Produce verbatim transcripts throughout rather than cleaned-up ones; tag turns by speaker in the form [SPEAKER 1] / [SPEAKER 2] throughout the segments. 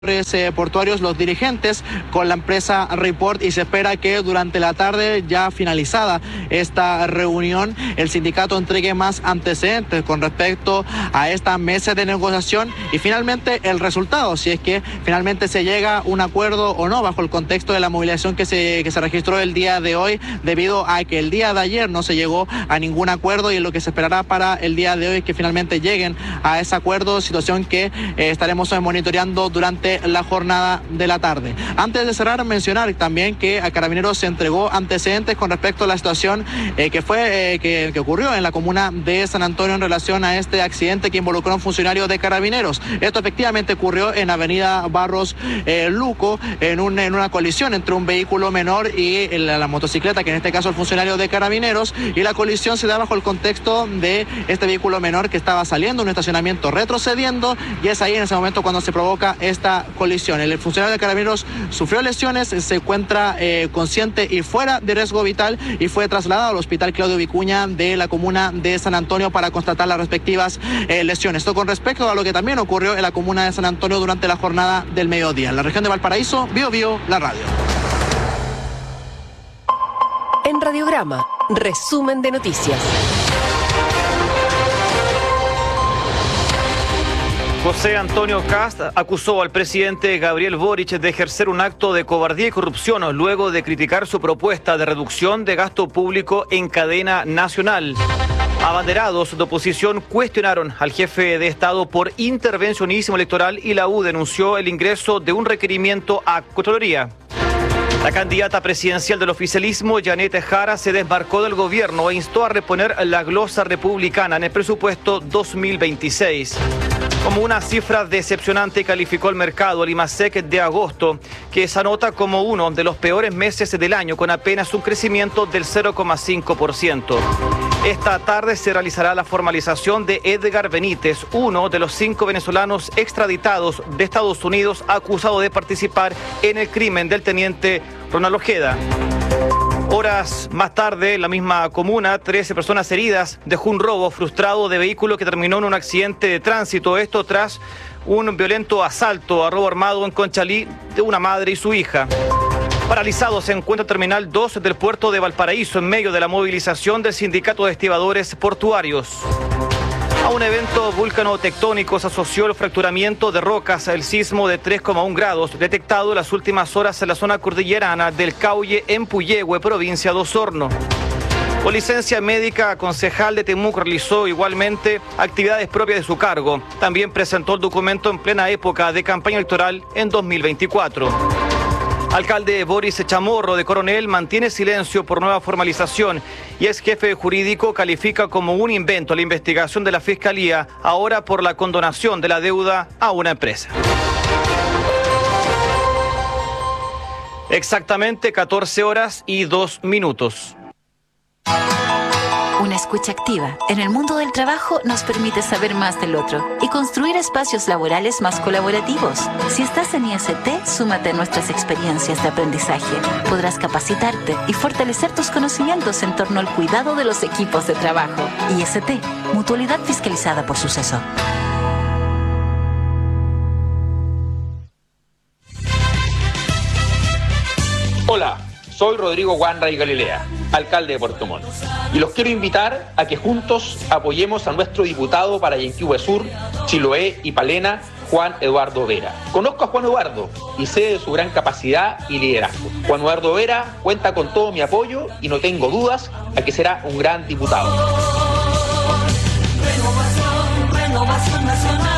[SPEAKER 1] portuarios, los dirigentes con la empresa Report, y se espera que durante la tarde, ya finalizada esta reunión, el sindicato entregue más antecedentes con respecto a esta mesa de negociación y finalmente el resultado, si es que finalmente se llega a un acuerdo o no, bajo el contexto de la movilización que se, que se registró el día de hoy, debido a que el día de ayer no se llegó a ningún acuerdo, y lo que se esperará para el día de hoy es que finalmente lleguen a ese acuerdo, situación que eh, estaremos monitoreando durante la jornada de la tarde. Antes de cerrar, mencionar también que a Carabineros se entregó antecedentes con respecto a la situación eh, que fue eh, que, que ocurrió en la comuna de San Antonio en relación a este accidente que involucró a un funcionario de Carabineros. Esto efectivamente ocurrió en Avenida Barros eh, Luco, en, un, en una colisión entre un vehículo menor y la, la motocicleta, que en este caso el funcionario de Carabineros, y la colisión se da bajo el contexto de este vehículo menor que estaba saliendo de un estacionamiento retrocediendo, y es ahí en ese momento cuando se provoca esta colisión. El funcionario de Carabineros sufrió lesiones, se encuentra eh, consciente y fuera de riesgo vital, y fue trasladado al Hospital Claudio Vicuña de la comuna de San Antonio para constatar las respectivas eh, lesiones. Esto con respecto a lo que también ocurrió en la comuna de San Antonio durante la jornada del mediodía. En la región de Valparaíso, Bio Bio, la radio.
[SPEAKER 2] En Radiograma, resumen de noticias.
[SPEAKER 3] José Antonio Kast acusó al presidente Gabriel Boric de ejercer un acto de cobardía y corrupción luego de criticar su propuesta de reducción de gasto público en cadena nacional. Abanderados de oposición cuestionaron al jefe de Estado por intervencionismo electoral, y la U denunció el ingreso de un requerimiento a Contraloría. La candidata presidencial del oficialismo, Janet Jara, se desmarcó del gobierno e instó a reponer la glosa republicana en el presupuesto dos mil veintiséis. Como una cifra decepcionante calificó el mercado el IMASEC de agosto, que se anota como uno de los peores meses del año, con apenas un crecimiento del cero coma cinco por ciento. Esta tarde se realizará la formalización de Edgar Benítez, uno de los cinco venezolanos extraditados de Estados Unidos acusado de participar en el crimen del teniente Ronald Ojeda. Horas más tarde, en la misma comuna, trece personas heridas, dejó un robo frustrado de vehículo que terminó en un accidente de tránsito. Esto tras un violento asalto a robo armado en Conchalí de una madre y su hija. Paralizado se encuentra el Terminal dos del puerto de Valparaíso en medio de la movilización del Sindicato de Estibadores Portuarios. A un evento vulcanotectónico se asoció el fracturamiento de rocas, el sismo de tres coma uno grados, detectado en las últimas horas en la zona cordillerana del Cauye, en Puyehue, provincia de Osorno. Con licencia médica, concejal de Temuco realizó igualmente actividades propias de su cargo. También presentó el documento en plena época de campaña electoral en dos mil veinticuatro. Alcalde Boris Chamorro de Coronel mantiene silencio por nueva formalización, y ex jefe jurídico califica como un invento la investigación de la Fiscalía, ahora por la condonación de la deuda a una empresa. Exactamente catorce horas y dos minutos.
[SPEAKER 4] Una escucha activa en el mundo del trabajo nos permite saber más del otro y construir espacios laborales más colaborativos. Si estás en I S T, súmate a nuestras experiencias de aprendizaje. Podrás capacitarte y fortalecer tus conocimientos en torno al cuidado de los equipos de trabajo. I S T, mutualidad fiscalizada por Suceso.
[SPEAKER 5] Hola, soy Rodrigo Wanray Galilea, alcalde de Puerto Montt, y los quiero invitar a que juntos apoyemos a nuestro diputado para Yanquihue Sur, Chiloé y Palena, Juan Eduardo Vera. Conozco a Juan Eduardo y sé de su gran capacidad y liderazgo. Juan Eduardo Vera cuenta con todo mi apoyo y no tengo dudas a que será un gran diputado.
[SPEAKER 6] Renovación, renovación nacional.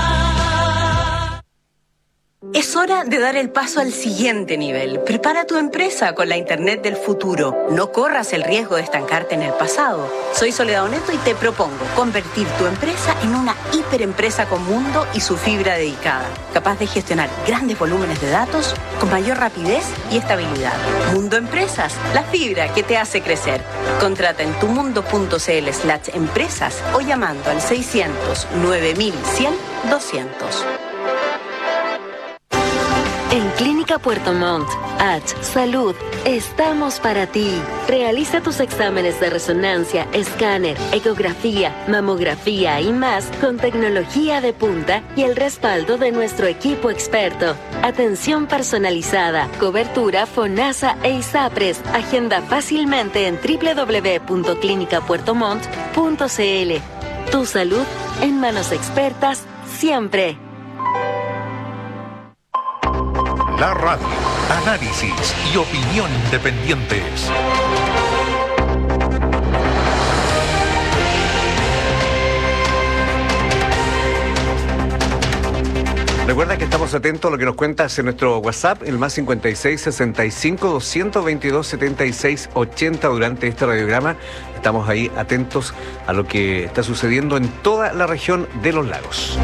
[SPEAKER 6] Es hora de dar el paso al siguiente nivel. Prepara tu empresa con la Internet del futuro. No corras el riesgo de estancarte en el pasado. Soy Soledad Oneto y te propongo convertir tu empresa en una hiperempresa con mundo y su fibra dedicada, capaz de gestionar grandes volúmenes de datos con mayor rapidez y estabilidad. Mundo Empresas, la fibra que te hace crecer. Contrata en tumundo.cl slash empresas o llamando al seiscientos nueve mil cien doscientos.
[SPEAKER 7] En Clínica Puerto Montt, H Salud, estamos para ti. Realiza tus exámenes de resonancia, escáner, ecografía, mamografía y más con tecnología de punta y el respaldo de nuestro equipo experto. Atención personalizada, cobertura FONASA e ISAPRES. Agenda fácilmente en doble u doble u doble u punto clínica puerto montt punto c l. Tu salud en manos expertas siempre.
[SPEAKER 8] La radio, análisis y opinión independientes.
[SPEAKER 9] Recuerda que estamos atentos a lo que nos cuentas en nuestro WhatsApp, el más cincuenta y seis, sesenta y cinco, doscientos veintidós, setenta y seis, ochenta durante este radiograma. Estamos ahí atentos a lo que está sucediendo en toda la región de los lagos.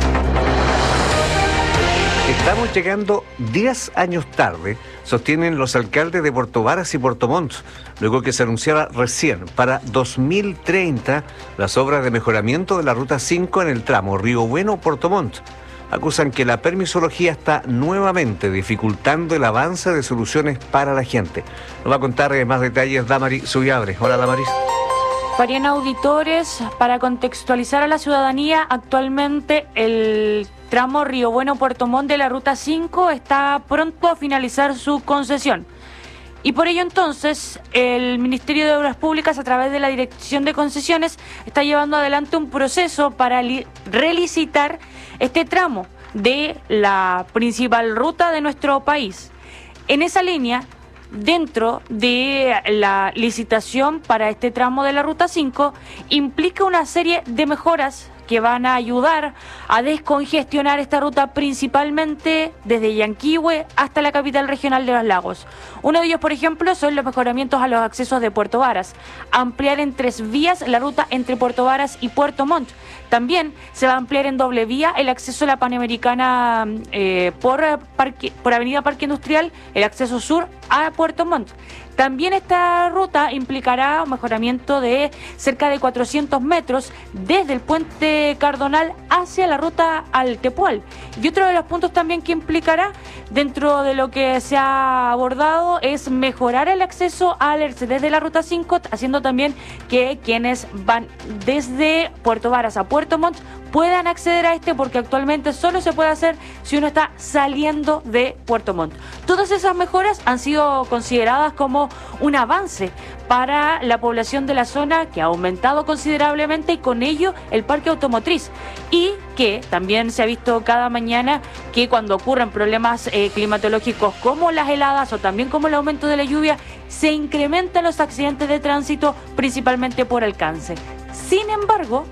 [SPEAKER 9] Estamos llegando diez años tarde, sostienen los alcaldes de Puerto Varas y Puerto Montt, luego que se anunciaba recién para dos mil treinta las obras de mejoramiento de la Ruta cinco en el tramo Río Bueno-Puerto Montt. Acusan que la permisología está nuevamente dificultando el avance de soluciones para la gente. Nos va a contar más detalles Damaris Subiabre. Hola, Damaris.
[SPEAKER 10] Farían auditores, para contextualizar a la ciudadanía, actualmente el tramo Río Bueno-Puerto Montt de la Ruta cinco está pronto a finalizar su concesión. Y por ello entonces el Ministerio de Obras Públicas, a través de la Dirección de Concesiones, está llevando adelante un proceso para relicitar este tramo de la principal ruta de nuestro país. En esa línea, dentro de la licitación para este tramo de la Ruta cinco, implica una serie de mejoras que van a ayudar a descongestionar esta ruta, principalmente desde Yanquihue hasta la capital regional de los lagos. Uno de ellos, por ejemplo, son los mejoramientos a los accesos de Puerto Varas, ampliar en tres vías la ruta entre Puerto Varas y Puerto Montt. También se va a ampliar en doble vía el acceso a la Panamericana eh, por, parque, por Avenida Parque Industrial, el acceso sur a Puerto Montt. También esta ruta implicará un mejoramiento de cerca de cuatrocientos metros desde el puente Cardonal hacia la ruta al Tepual. Y otro de los puntos también que implicará, dentro de lo que se ha abordado, es mejorar el acceso al E R C E desde la Ruta cinco, haciendo también que quienes van desde Puerto Varas a Puerto Montt puedan acceder a este, porque actualmente solo se puede hacer si uno está saliendo de Puerto Montt. Todas esas mejoras han sido consideradas como un avance para la población de la zona, que ha aumentado considerablemente, y con ello el parque automotriz, y que también se ha visto cada mañana que cuando ocurren problemas eh, climatológicos como las heladas o también como el aumento de la lluvia, se incrementan los accidentes de tránsito, principalmente por alcance. Sin embargo,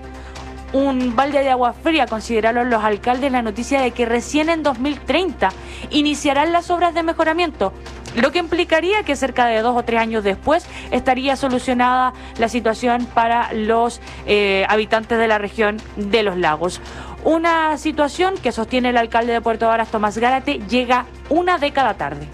[SPEAKER 10] un balde de agua fría consideraron los alcaldes la noticia de que recién en dos mil treinta iniciarán las obras de mejoramiento, lo que implicaría que cerca de dos o tres años después estaría solucionada la situación para los eh, habitantes de la región de los lagos. Una situación que sostiene el alcalde de Puerto Varas, Tomás Gárate, llega una década tarde.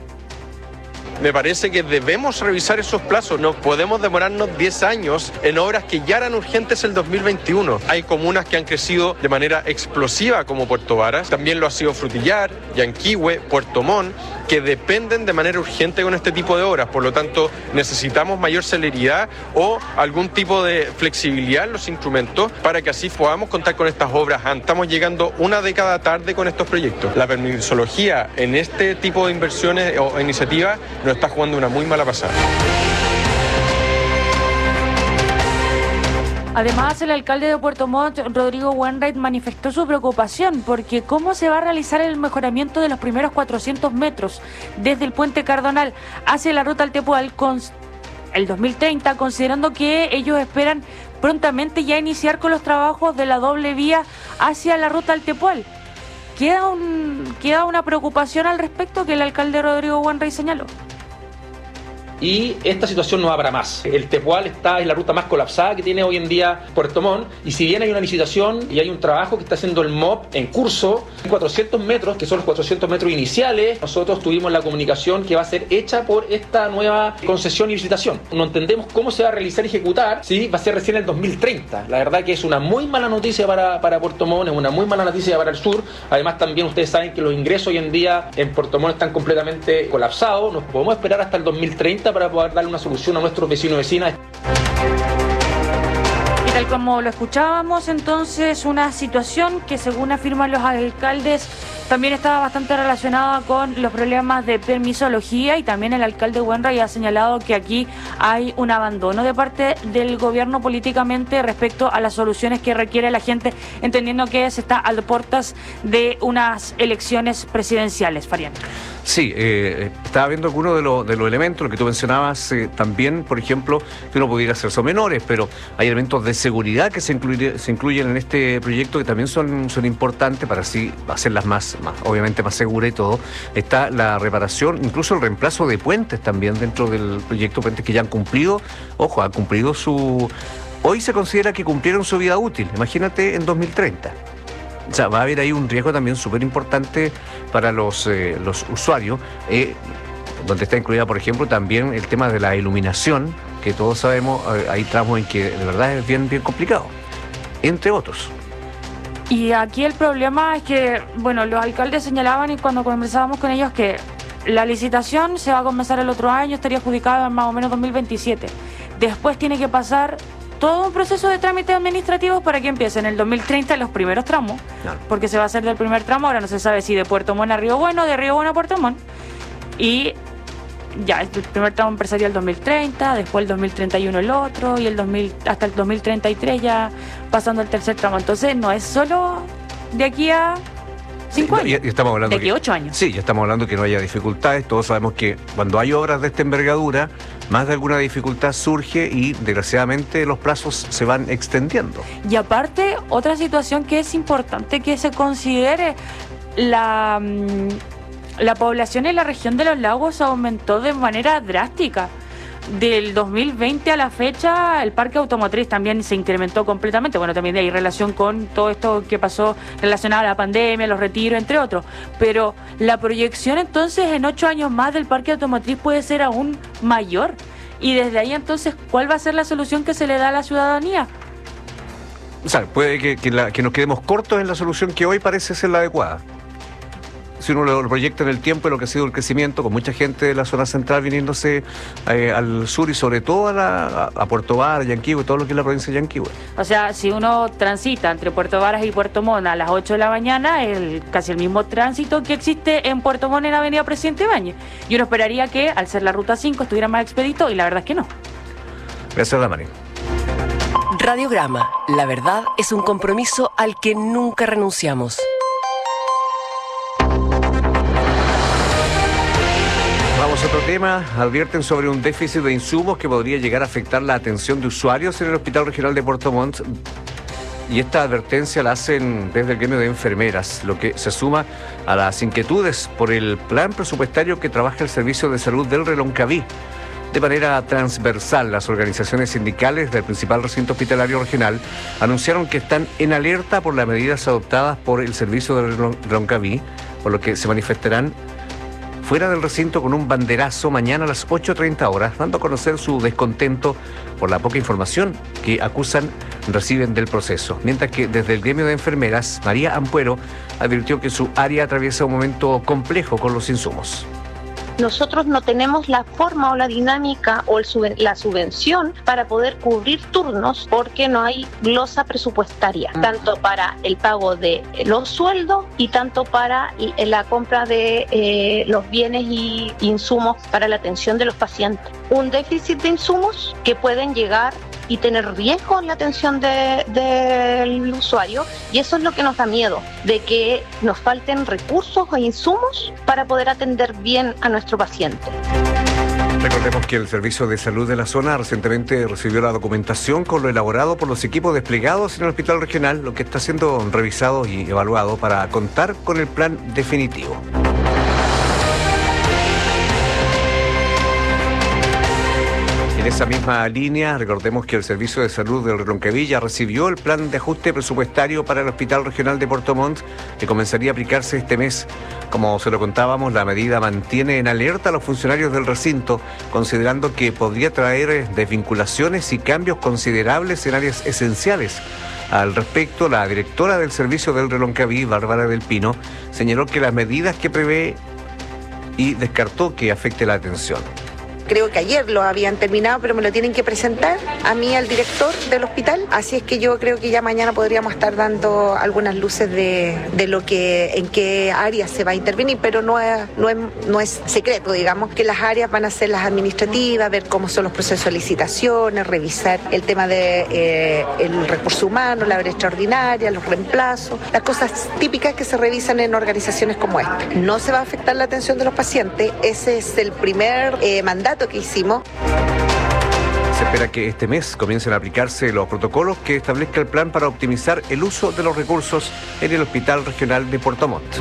[SPEAKER 11] Me parece que debemos revisar esos plazos. No podemos demorarnos diez años en obras que ya eran urgentes el dos mil veintiuno. Hay comunas que han crecido de manera explosiva como Puerto Varas, también lo ha sido Frutillar, Yanquihue, Puerto Montt, que dependen de manera urgente con este tipo de obras. Por lo tanto, necesitamos mayor celeridad o algún tipo de flexibilidad en los instrumentos para que así podamos contar con estas obras. Estamos llegando una década tarde con estos proyectos. La permisología en este tipo de inversiones o iniciativas nos está jugando una muy mala pasada.
[SPEAKER 10] Además, el alcalde de Puerto Montt, Rodrigo Wainwright, manifestó su preocupación porque cómo se va a realizar el mejoramiento de los primeros cuatrocientos metros desde el puente Cardonal hacia la ruta al Tepual con el dos mil treinta, considerando que ellos esperan prontamente ya iniciar con los trabajos de la doble vía hacia la ruta al Tepual. Queda, un, queda una preocupación al respecto que el alcalde Rodrigo Wainwright señaló.
[SPEAKER 5] y esta situación no va para más. El Tepual está en la ruta más colapsada que tiene hoy en día Puerto Montt, y si bien hay una licitación y hay un trabajo que está haciendo el M O P en curso, cuatrocientos metros, que son los cuatrocientos metros iniciales, nosotros tuvimos la comunicación que va a ser hecha por esta nueva concesión y licitación. No entendemos cómo se va a realizar y ejecutar, ¿sí? Va a ser recién en el dos mil treinta. La verdad que es una muy mala noticia para, para Puerto Montt, es una muy mala noticia para el sur. Además, también ustedes saben que los ingresos hoy en día en Puerto Montt están completamente colapsados. Nos podemos esperar hasta el dos mil treinta para poder darle una solución a nuestros vecinos y vecinas.
[SPEAKER 10] Y tal como lo escuchábamos, entonces, una situación que, según afirman los alcaldes, también estaba bastante relacionada con los problemas de permisología, y también el alcalde Wainwright ha señalado que aquí hay un abandono de parte del gobierno políticamente respecto a las soluciones que requiere la gente, entendiendo que se está a las puertas de unas elecciones presidenciales. Fabián.
[SPEAKER 9] Sí, eh, estaba viendo algunos de, lo, de los elementos, lo que tú mencionabas eh, también, por ejemplo, que uno pudiera ser son menores, pero hay elementos de seguridad que se, incluye, se incluyen en este proyecto que también son, son importantes para así hacerlas más, más, obviamente más seguras y todo. Está la reparación, incluso el reemplazo de puentes también dentro del proyecto, puentes que ya han cumplido, ojo, han cumplido su... Hoy se considera que cumplieron su vida útil, imagínate en dos mil treinta. O sea, va a haber ahí un riesgo también súper importante para los, eh, los usuarios, eh, donde está incluida, por ejemplo, también el tema de la iluminación, que todos sabemos, eh, hay tramos en que de verdad es bien, bien complicado, entre otros.
[SPEAKER 10] Y aquí el problema es que, bueno, los alcaldes señalaban, y cuando conversábamos con ellos, que la licitación se va a comenzar el otro año, estaría adjudicada en más o menos dos mil veintisiete. Después tiene que pasar todo un proceso de trámites administrativos para que empiecen en el dos mil treinta los primeros tramos, claro, porque se va a hacer del primer tramo, ahora no se sabe si de Puerto Montt a Río Bueno, de Río Bueno a Puerto Montt, y ya el primer tramo empezaría el dos mil treinta, después el dos mil treinta y uno el otro, y el dos mil hasta el dos mil treinta y tres ya pasando el tercer tramo. Entonces no es solo de aquí a cinco
[SPEAKER 9] sí,
[SPEAKER 10] años,
[SPEAKER 9] y, y estamos hablando
[SPEAKER 10] de aquí a ocho años.
[SPEAKER 9] Sí, ya estamos hablando que no haya dificultades. Todos sabemos que cuando hay obras de esta envergadura, más de alguna dificultad surge y desgraciadamente los plazos se van extendiendo.
[SPEAKER 10] Y aparte, otra situación que es importante que se considere, la, la población en la región de los lagos aumentó de manera drástica. Del dos mil veinte a la fecha, el parque automotriz también se incrementó completamente. Bueno, también hay relación con todo esto que pasó relacionado a la pandemia, los retiros, entre otros. Pero la proyección entonces en ocho años más del parque automotriz puede ser aún mayor. Y desde ahí entonces, ¿cuál va a ser la solución que se le da a la ciudadanía?
[SPEAKER 9] O sea, puede que, que, la, que nos quedemos cortos en la solución que hoy parece ser la adecuada. Si uno lo proyecta en el tiempo y lo que ha sido el crecimiento, con mucha gente de la zona central viniéndose eh, al sur y sobre todo a, la, a, a Puerto Varas, Yanquihue, todo lo que es la provincia de Yanquihue.
[SPEAKER 10] O sea, si uno transita entre Puerto Varas y Puerto Montt a las ocho de la mañana, el casi el mismo tránsito que existe en Puerto Montt en la avenida Presidente Ibáñez. Y uno esperaría que, al ser la ruta cinco, estuviera más expedito, y la verdad es que no.
[SPEAKER 9] Gracias, Damari.
[SPEAKER 2] Radiograma. La verdad es un compromiso al que nunca renunciamos.
[SPEAKER 9] Vamos a otro tema. Advierten sobre un déficit de insumos que podría llegar a afectar la atención de usuarios en el Hospital Regional de Puerto Montt. Y esta advertencia la hacen desde el gremio de enfermeras, lo que se suma a las inquietudes por el plan presupuestario que trabaja el Servicio de Salud del Reloncaví. De manera transversal, las organizaciones sindicales del principal recinto hospitalario regional anunciaron que están en alerta por las medidas adoptadas por el Servicio del Reloncaví, por lo que se manifestarán fuera del recinto con un banderazo mañana a las ocho treinta horas, dando a conocer su descontento por la poca información que acusan reciben del proceso. Mientras que desde el gremio de enfermeras, María Ampuero advirtió que su área atraviesa un momento complejo con los insumos.
[SPEAKER 12] Nosotros no tenemos la forma o la dinámica o el sub- la subvención para poder cubrir turnos porque no hay glosa presupuestaria, tanto para el pago de los sueldos y tanto para la compra de eh, los bienes y insumos para la atención de los pacientes. Un déficit de insumos que pueden llegar y tener riesgo en la atención de, del usuario, y eso es lo que nos da miedo, de que nos falten recursos e insumos para poder atender bien a nuestro paciente.
[SPEAKER 9] Recordemos que el Servicio de Salud de la zona recientemente recibió la documentación con lo elaborado por los equipos desplegados en el Hospital Regional, lo que está siendo revisado y evaluado para contar con el plan definitivo. En esa misma línea, recordemos que el Servicio de Salud del Ronquevilla recibió el plan de ajuste presupuestario para el Hospital Regional de Puerto Montt, que comenzaría a aplicarse este mes. Como se lo contábamos, la medida mantiene en alerta a los funcionarios del recinto, considerando que podría traer desvinculaciones y cambios considerables en áreas esenciales. Al respecto, la directora del Servicio del Reloncaví, Bárbara del Pino, señaló que las medidas que prevé y descartó que afecte la atención.
[SPEAKER 13] Creo que ayer lo habían terminado, pero me lo tienen que presentar a mí, al director del hospital. Así es que yo creo que ya mañana podríamos estar dando algunas luces de, de lo que, en qué áreas se va a intervenir, pero no es, no es, no es secreto, digamos, que las áreas van a ser las administrativas, ver cómo son los procesos de licitaciones, revisar el tema de eh, el recurso humano, la brecha extraordinaria, los reemplazos, las cosas típicas que se revisan en organizaciones como esta. No se va a afectar la atención de los pacientes, ese es el primer eh, mandato que hicimos.
[SPEAKER 9] Se espera que este mes comiencen a aplicarse los protocolos que establezca el plan para optimizar el uso de los recursos en el Hospital Regional de Puerto Montt.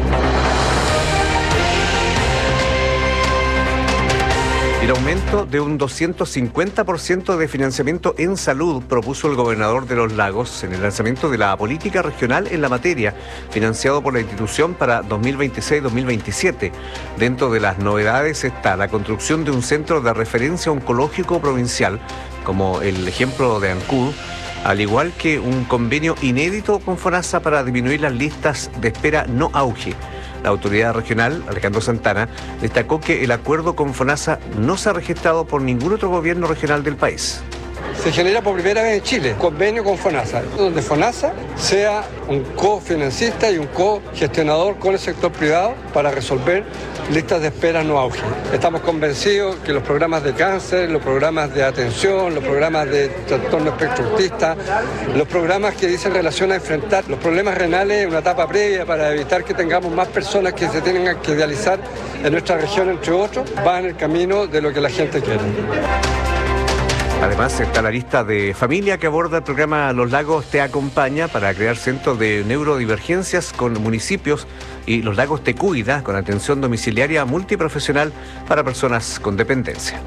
[SPEAKER 9] El aumento de un doscientos cincuenta por ciento de financiamiento en salud propuso el gobernador de Los Lagos en el lanzamiento de la política regional en la materia, financiado por la institución para dos mil veintiséis dos mil veintisiete. Dentro de las novedades está la construcción de un centro de referencia oncológico provincial, como el ejemplo de Ancud, al igual que un convenio inédito con FONASA para disminuir las listas de espera no auge. La autoridad regional, Alejandro Santana, destacó que el acuerdo con FONASA no se ha registrado por ningún otro gobierno regional del país.
[SPEAKER 14] Se genera por primera vez en Chile convenio con FONASA, donde FONASA sea un cofinancista y un cogestionador con el sector privado para resolver listas de espera no auge. Estamos convencidos que los programas de cáncer, los programas de atención, los programas de trastorno espectro autista, los programas que dicen relación a enfrentar los problemas renales en una etapa previa para evitar que tengamos más personas que se tengan que dializar en nuestra región, entre otros, van en el camino de lo que la gente quiere.
[SPEAKER 9] Además está la lista de familia que aborda el programa Los Lagos Te Acompaña para crear centros de neurodivergencias con municipios y Los Lagos Te Cuida con atención domiciliaria multiprofesional para personas con dependencia.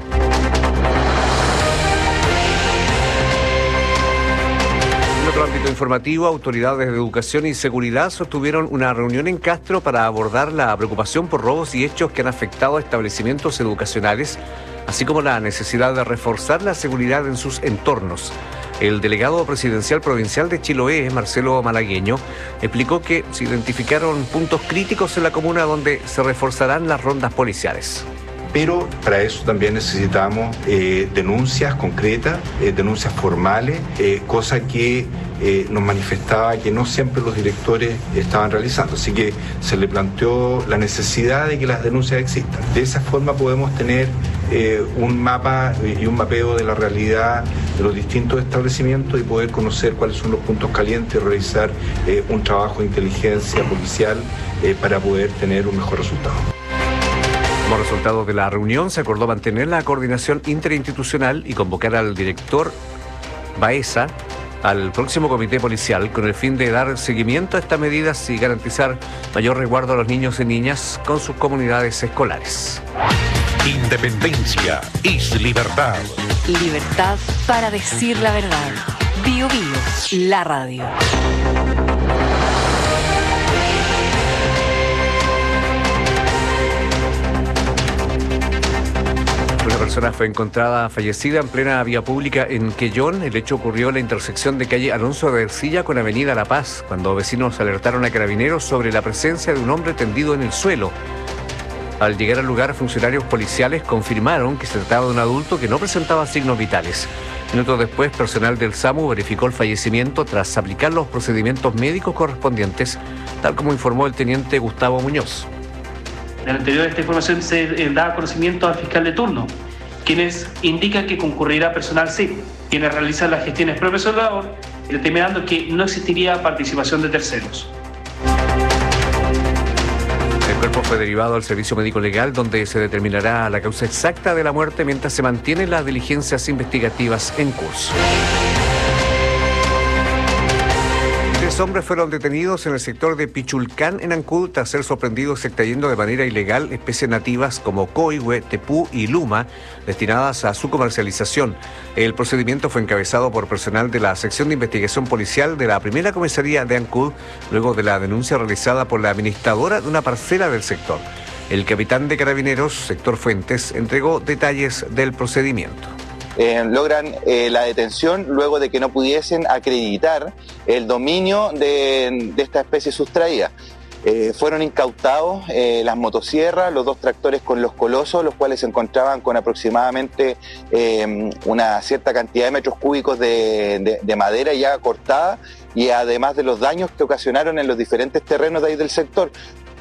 [SPEAKER 9] En otro ámbito informativo, autoridades de educación y seguridad sostuvieron una reunión en Castro para abordar la preocupación por robos y hechos que han afectado a establecimientos educacionales, así como la necesidad de reforzar la seguridad en sus entornos. El delegado presidencial provincial de Chiloé, Marcelo Malagueño, explicó que se identificaron puntos críticos en la comuna donde se reforzarán las rondas policiales.
[SPEAKER 15] Pero para eso también necesitamos eh, denuncias concretas, eh, denuncias formales, eh, cosa que eh, nos manifestaba que no siempre los directores estaban realizando. Así que se le planteó la necesidad de que las denuncias existan. De esa forma podemos tener eh, un mapa y un mapeo de la realidad de los distintos establecimientos y poder conocer cuáles son los puntos calientes y realizar eh, un trabajo de inteligencia policial eh, para poder tener un mejor resultado.
[SPEAKER 9] Como resultado de la reunión, se acordó mantener la coordinación interinstitucional y convocar al director Baeza al próximo comité policial con el fin de dar seguimiento a estas medidas y garantizar mayor resguardo a los niños y niñas con sus comunidades escolares.
[SPEAKER 8] Independencia es libertad.
[SPEAKER 2] Libertad para decir la verdad. Bio Bio, la radio.
[SPEAKER 9] Una persona fue encontrada fallecida en plena vía pública en Quellón. El hecho ocurrió en la intersección de calle Alonso de Ercilla con avenida La Paz, cuando vecinos alertaron a carabineros sobre la presencia de un hombre tendido en el suelo. Al llegar al lugar, funcionarios policiales confirmaron que se trataba de un adulto que no presentaba signos vitales. Minutos después, personal del SAMU verificó el fallecimiento tras aplicar los procedimientos médicos correspondientes, tal como informó el teniente Gustavo Muñoz.
[SPEAKER 16] En el anterior de esta información se eh, da conocimiento al fiscal de turno, quienes indican que concurrirá personal S I C, quienes realizan las gestiones propias del labor, determinando que no existiría participación de terceros.
[SPEAKER 9] El cuerpo fue derivado al servicio médico legal, donde se determinará la causa exacta de la muerte mientras se mantienen las diligencias investigativas en curso. Tres hombres fueron detenidos en el sector de Pichulcán, en Ancud, tras ser sorprendidos extrayendo de manera ilegal especies nativas como coihue, tepú y luma, destinadas a su comercialización. El procedimiento fue encabezado por personal de la sección de investigación policial de la primera comisaría de Ancud, luego de la denuncia realizada por la administradora de una parcela del sector. El capitán de Carabineros, sector Fuentes, entregó detalles del procedimiento.
[SPEAKER 17] Eh, logran eh, la detención luego de que no pudiesen acreditar el dominio de, de esta especie sustraída. Eh, fueron incautados eh, las motosierras, los dos tractores con los colosos, los cuales se encontraban con aproximadamente eh, una cierta cantidad de metros cúbicos de, de, de madera ya cortada, y además de los daños que ocasionaron en los diferentes terrenos de ahí del sector.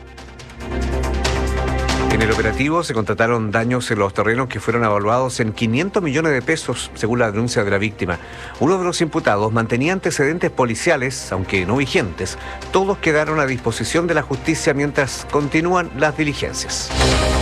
[SPEAKER 9] En el operativo se constataron daños en los terrenos que fueron evaluados en quinientos millones de pesos, según la denuncia de la víctima. Uno de los imputados mantenía antecedentes policiales, aunque no vigentes. Todos quedaron a disposición de la justicia mientras continúan las diligencias.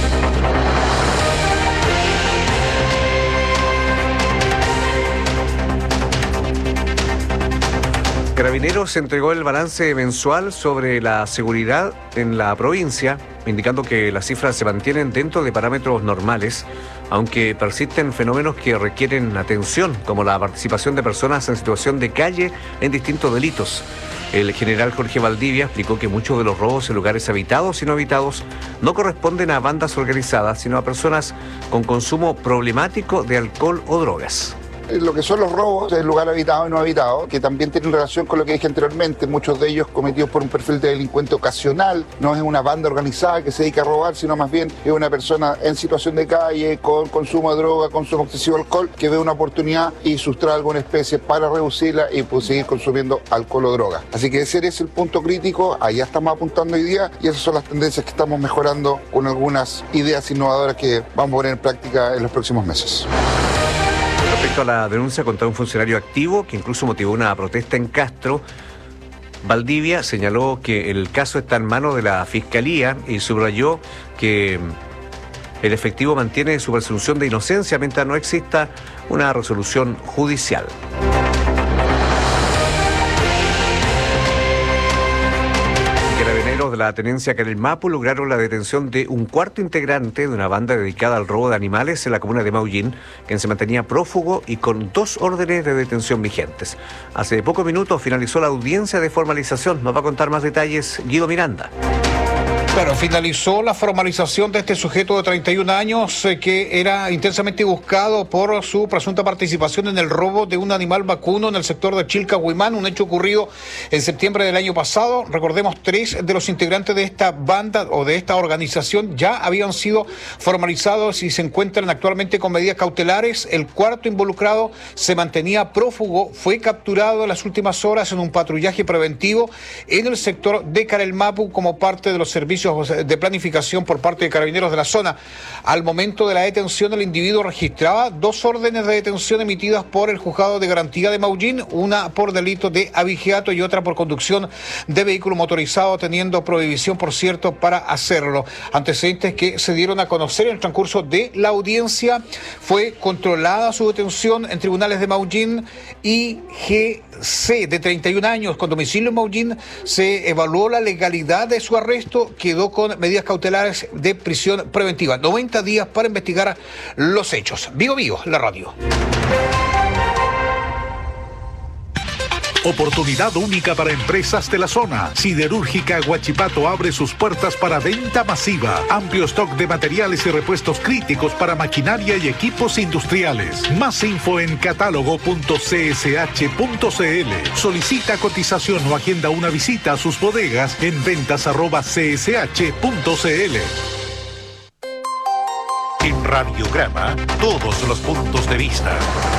[SPEAKER 9] Carabineros entregó el balance mensual sobre la seguridad en la provincia, indicando que las cifras se mantienen dentro de parámetros normales, aunque persisten fenómenos que requieren atención, como la participación de personas en situación de calle en distintos delitos. El general Jorge Valdivia explicó que muchos de los robos en lugares habitados y no habitados no corresponden a bandas organizadas, sino a personas con consumo problemático de alcohol o drogas.
[SPEAKER 18] Lo que son los robos en lugar habitado y no habitado, que también tienen relación con lo que dije anteriormente, muchos de ellos cometidos por un perfil de delincuente ocasional, no es una banda organizada que se dedica a robar, sino más bien es una persona en situación de calle, con consumo de droga, consumo excesivo de alcohol, que ve una oportunidad y sustrae alguna especie para reducirla y pues seguir consumiendo alcohol o droga. Así que ese es el punto crítico, allá estamos apuntando hoy día y esas son las tendencias que estamos mejorando con algunas ideas innovadoras que vamos a poner en práctica en los próximos meses.
[SPEAKER 9] Respecto a la denuncia contra un funcionario activo que incluso motivó una protesta en Castro, Valdivia señaló que el caso está en manos de la Fiscalía y subrayó que el efectivo mantiene su presunción de inocencia mientras no exista una resolución judicial. De la tenencia Carelmapu lograron la detención de un cuarto integrante de una banda dedicada al robo de animales en la comuna de Maullín, quien se mantenía prófugo y con dos órdenes de detención vigentes. Hace pocos minutos finalizó la audiencia de formalización. Nos va a contar más detalles Guido Miranda.
[SPEAKER 19] Claro, finalizó la formalización de este sujeto de treinta y un años eh, que era intensamente buscado por su presunta participación en el robo de un animal vacuno en el sector de Chilcahuimán, un hecho ocurrido en septiembre del año pasado. Recordemos, tres de los integrantes de esta banda o de esta organización ya habían sido formalizados y se encuentran actualmente con medidas cautelares. El cuarto involucrado se mantenía prófugo, fue capturado en las últimas horas en un patrullaje preventivo en el sector de Carelmapu como parte de los servicios de planificación por parte de Carabineros de la zona. Al momento de la detención, el individuo registraba dos órdenes de detención emitidas por el Juzgado de Garantía de Maullín, una por delito de abigeato y otra por conducción de vehículo motorizado, teniendo prohibición, por cierto, para hacerlo. Antecedentes que se dieron a conocer en el transcurso de la audiencia. Fue controlada su detención en tribunales de Maullín y G C, de treinta y un años, con domicilio en Maullín. Se evaluó la legalidad de su arresto, quedó con medidas cautelares de prisión preventiva. noventa días para investigar los hechos. Vivo Vivo, la radio.
[SPEAKER 8] Oportunidad única para empresas de la zona. Siderúrgica Huachipato abre sus puertas para venta masiva. Amplio stock de materiales y repuestos críticos para maquinaria y equipos industriales. Más info en catálogo punto c s h punto c l. Solicita cotización o agenda una visita a sus bodegas en ventas arroba c s h punto c l. En Radiograma, todos los puntos de vista.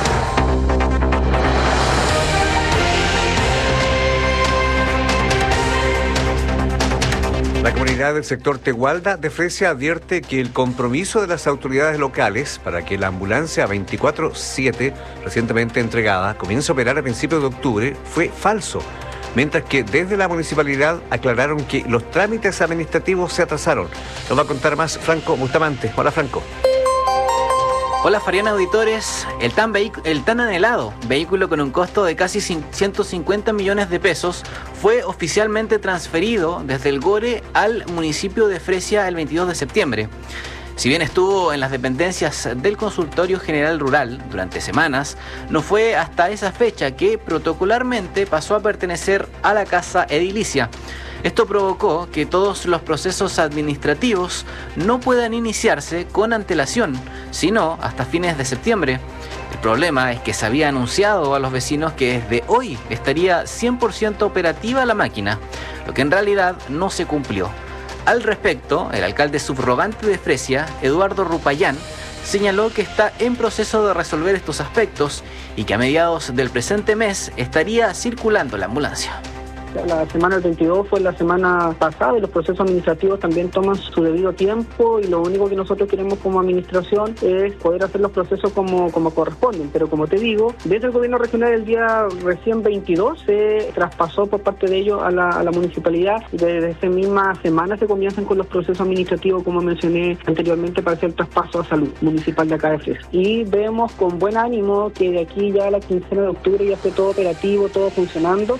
[SPEAKER 9] La comunidad del sector Tegualda de Fresia advierte que el compromiso de las autoridades locales para que la ambulancia veinticuatro siete recientemente entregada comience a operar a principios de octubre fue falso, mientras que desde la municipalidad aclararon que los trámites administrativos se atrasaron. Nos va a contar más Franco Bustamante. Hola, Franco.
[SPEAKER 20] Hola Fariana auditores, el tan, vehic- el tan anhelado vehículo con un costo de casi ciento cincuenta millones de pesos fue oficialmente transferido desde el Gore al municipio de Fresia el veintidós de septiembre. Si bien estuvo en las dependencias del Consultorio General Rural durante semanas, no fue hasta esa fecha que protocolarmente pasó a pertenecer a la Casa Edilicia. Esto provocó que todos los procesos administrativos no puedan iniciarse con antelación, sino hasta fines de septiembre. El problema es que se había anunciado a los vecinos que desde hoy estaría cien por ciento operativa la máquina, lo que en realidad no se cumplió. Al respecto, el alcalde subrogante de Fresia, Eduardo Rupayán, señaló que está en proceso de resolver estos aspectos y que a mediados del presente mes estaría circulando la ambulancia.
[SPEAKER 21] La semana del veintidós fue la semana pasada y los procesos administrativos también toman su debido tiempo y lo único que nosotros queremos como administración es poder hacer los procesos como, como corresponden. Pero como te digo, desde el gobierno regional el día recién veintidós se traspasó por parte de ellos a la, a la municipalidad y desde esa misma semana se comienzan con los procesos administrativos, como mencioné anteriormente, para hacer traspaso a salud municipal de acá de Fresia. Y vemos con buen ánimo que de aquí ya a la quincena de octubre ya esté todo operativo, todo funcionando.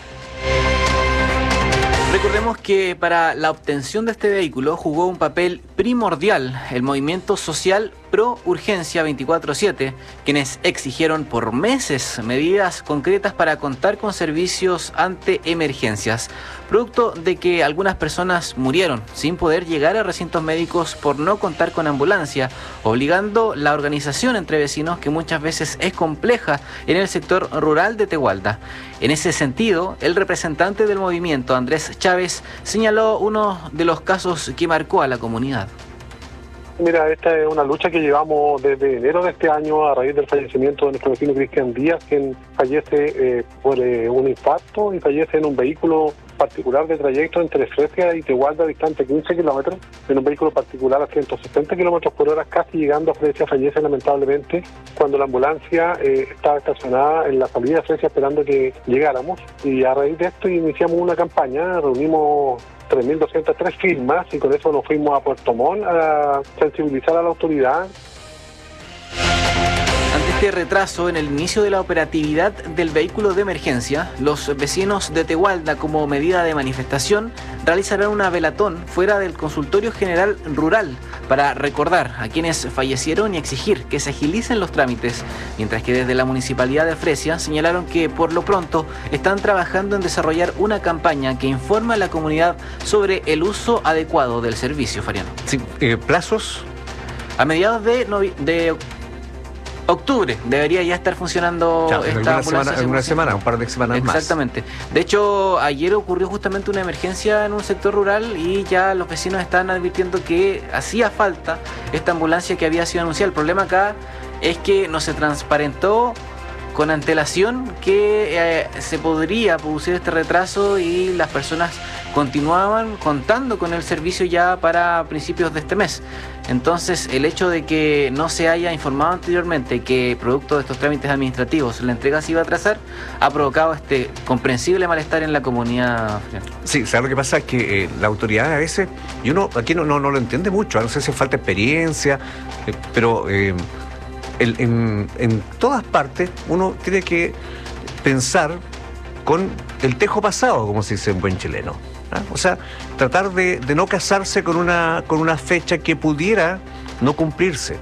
[SPEAKER 20] Recordemos que para la obtención de este vehículo jugó un papel primordial el movimiento social Pro Urgencia veinticuatro siete, quienes exigieron por meses medidas concretas para contar con servicios ante emergencias, producto de que algunas personas murieron sin poder llegar a recintos médicos por no contar con ambulancia, obligando la organización entre vecinos que muchas veces es compleja en el sector rural de Tegualda. En ese sentido, el representante del movimiento, Andrés Chávez, señaló uno de los casos que marcó a la comunidad.
[SPEAKER 22] Mira, esta es una lucha que llevamos desde enero de este año a raíz del fallecimiento de nuestro vecino Cristian Díaz, quien fallece eh, por eh, un infarto y fallece en un vehículo particular de trayecto entre Fresia y Tegualda, distante quince kilómetros, en un vehículo particular a ciento setenta kilómetros por hora, casi llegando a Fresia, fallece lamentablemente cuando la ambulancia eh, estaba estacionada en la salida de Fresia esperando que llegáramos. Y a raíz de esto iniciamos una campaña, reunimos tres mil doscientas tres firmas y con eso nos fuimos a Puerto Montt a sensibilizar a la autoridad.
[SPEAKER 20] Ante este retraso en el inicio de la operatividad del vehículo de emergencia, los vecinos de Tegualda, como medida de manifestación, realizarán una velatón fuera del Consultorio General Rural para recordar a quienes fallecieron y exigir que se agilicen los trámites, mientras que desde la Municipalidad de Fresia señalaron que por lo pronto están trabajando en desarrollar una campaña que informa a la comunidad sobre el uso adecuado del servicio, Fariano.
[SPEAKER 9] Sí, eh, ¿plazos?
[SPEAKER 20] A mediados de, novi- de octubre debería ya estar funcionando
[SPEAKER 9] Claro,
[SPEAKER 20] esta
[SPEAKER 9] alguna
[SPEAKER 20] ambulancia.
[SPEAKER 9] semana, alguna semana, un par de semanas más.
[SPEAKER 20] Exactamente. De hecho, ayer ocurrió justamente una emergencia en un sector rural y ya los vecinos están advirtiendo que hacía falta esta ambulancia que había sido anunciada. El problema acá es que no se transparentó con antelación que eh, se podría producir este retraso y las personas continuaban contando con el servicio ya para principios de este mes. Entonces, el hecho de que no se haya informado anteriormente que producto de estos trámites administrativos la entrega se iba a atrasar, ha provocado este comprensible malestar en la comunidad.
[SPEAKER 9] Sí, ¿sabes lo que pasa? Es que eh, la autoridad a veces, y uno aquí no, no, no lo entiende mucho, no sé si falta experiencia, eh, pero eh, el, en, en todas partes uno tiene que pensar con el tejo pasado, como se dice en buen chileno. ¿Ah? O sea, tratar de, de no casarse con una, con una fecha que pudiera no cumplirse.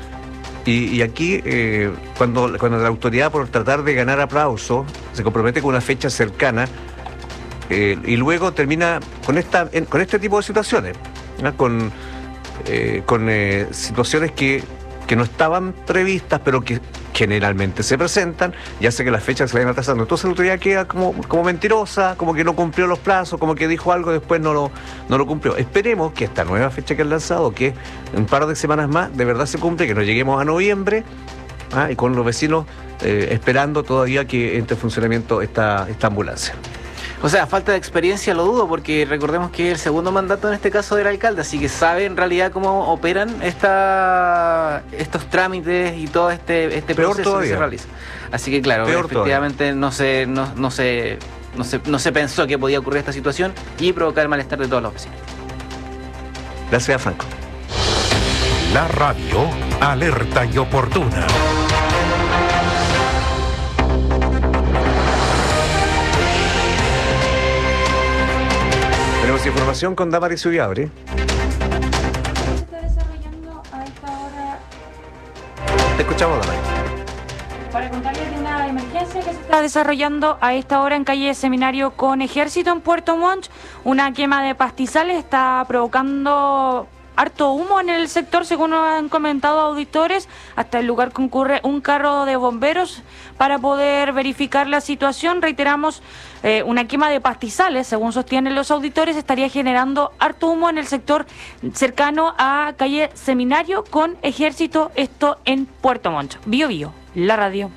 [SPEAKER 9] Y, y aquí, eh, cuando, cuando la autoridad, por tratar de ganar aplauso, se compromete con una fecha cercana, eh, y luego termina con, esta, en, con este tipo de situaciones, ¿ah? con, eh, con eh, situaciones que, que no estaban previstas, pero que generalmente se presentan, y hace que las fechas se vayan atrasando. Entonces la autoridad queda como, como mentirosa, como que no cumplió los plazos, como que dijo algo y después no lo, no lo cumplió. Esperemos que esta nueva fecha que han lanzado, que en un par de semanas más, de verdad se cumple, que nos lleguemos a noviembre, ¿ah? y con los vecinos eh, esperando todavía que entre en funcionamiento esta, esta ambulancia.
[SPEAKER 20] O sea, falta de experiencia lo dudo, porque recordemos que el segundo mandato en este caso del alcalde, así que sabe en realidad cómo operan esta, estos trámites y todo este, este proceso que se realiza. Así que claro, Peor efectivamente no se, no, no, se, no, se, no se pensó que podía ocurrir esta situación y provocar el malestar de todos los vecinos.
[SPEAKER 9] Gracias, Franco.
[SPEAKER 8] La radio alerta y oportuna.
[SPEAKER 9] Tenemos información con Damaris Ubiabre. Te escuchamos, Damaris.
[SPEAKER 10] Para contarles de una emergencia que se está desarrollando a esta hora en calle Seminario con Ejército en Puerto Montt. Una quema de pastizales está provocando harto humo en el sector, según nos han comentado auditores. Hasta el lugar concurre un carro de bomberos para poder verificar la situación. Reiteramos, eh, una quema de pastizales, según sostienen los auditores, estaría generando harto humo en el sector cercano a calle Seminario con Ejército, esto en Puerto Montt. Bio Bio, la radio.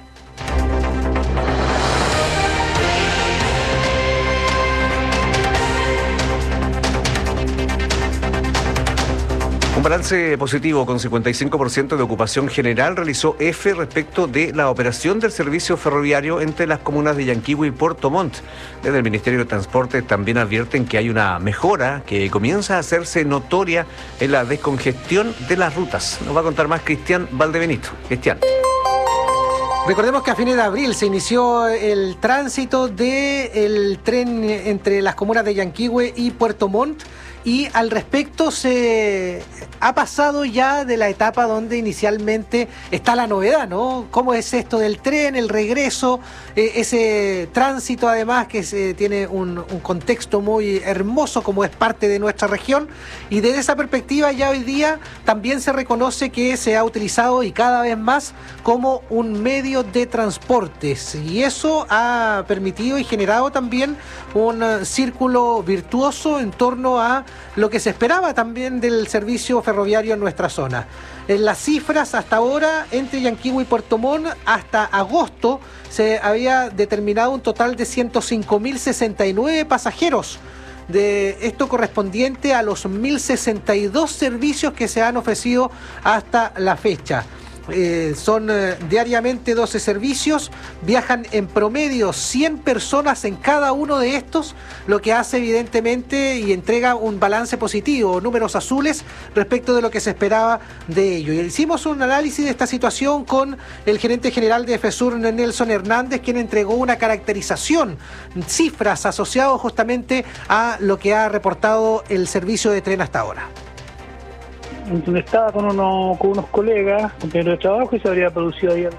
[SPEAKER 9] Un balance positivo con cincuenta y cinco por ciento de ocupación general realizó E F E respecto de la operación del servicio ferroviario entre las comunas de Yanquihue y Puerto Montt. Desde el Ministerio de Transporte también advierten que hay una mejora que comienza a hacerse notoria en la descongestión de las rutas. Nos va a contar más Cristian Valdebenito. Cristian.
[SPEAKER 1] Recordemos que a fines de abril se inició el tránsito del tren entre las comunas de Yanquihue y Puerto Montt. Y al respecto se ha pasado ya de la etapa donde inicialmente está la novedad, ¿no? ¿Cómo es esto del tren, el regreso, eh, ese tránsito además que se, tiene un, un contexto muy hermoso como es parte de nuestra región? Y desde esa perspectiva ya hoy día también se reconoce que se ha utilizado y cada vez más como un medio de transportes. Y eso ha permitido y generado también un círculo virtuoso en torno a lo que se esperaba también del servicio ferroviario en nuestra zona. En las cifras hasta ahora, entre Yanquihue y Puerto Montt, hasta agosto se había determinado un total de ciento cinco mil sesenta y nueve pasajeros. De esto correspondiente a los mil sesenta y dos servicios que se han ofrecido hasta la fecha. Eh, son eh, diariamente doce servicios, viajan en promedio cien personas en cada uno de estos, lo que hace evidentemente y entrega un balance positivo, números azules respecto de lo que se esperaba de ello. Y hicimos un análisis de esta situación con el gerente general de FESUR, Nelson Hernández, quien entregó una caracterización, cifras asociadas justamente a lo que ha reportado el servicio de tren hasta ahora.
[SPEAKER 22] Donde estaba con, uno, con unos colegas, compañeros de trabajo, y se habría producido ahí.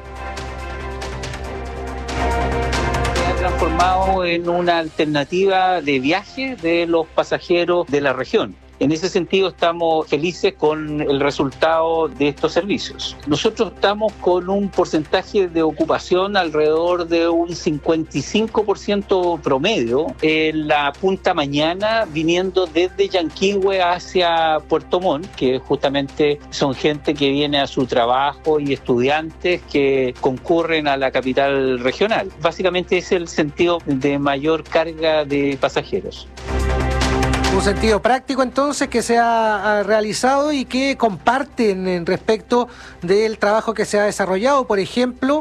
[SPEAKER 3] Se ha transformado en una alternativa de viaje de los pasajeros de la región. En ese sentido estamos felices con el resultado de estos servicios. Nosotros estamos con un porcentaje de ocupación alrededor de un cincuenta y cinco por ciento promedio en la punta mañana, viniendo desde Yanquihue hacia Puerto Montt, que justamente son gente que viene a su trabajo y estudiantes que concurren a la capital regional. Básicamente es el sentido de mayor carga de pasajeros.
[SPEAKER 1] Un sentido práctico entonces que se ha realizado y que comparten en respecto del trabajo que se ha desarrollado, por ejemplo,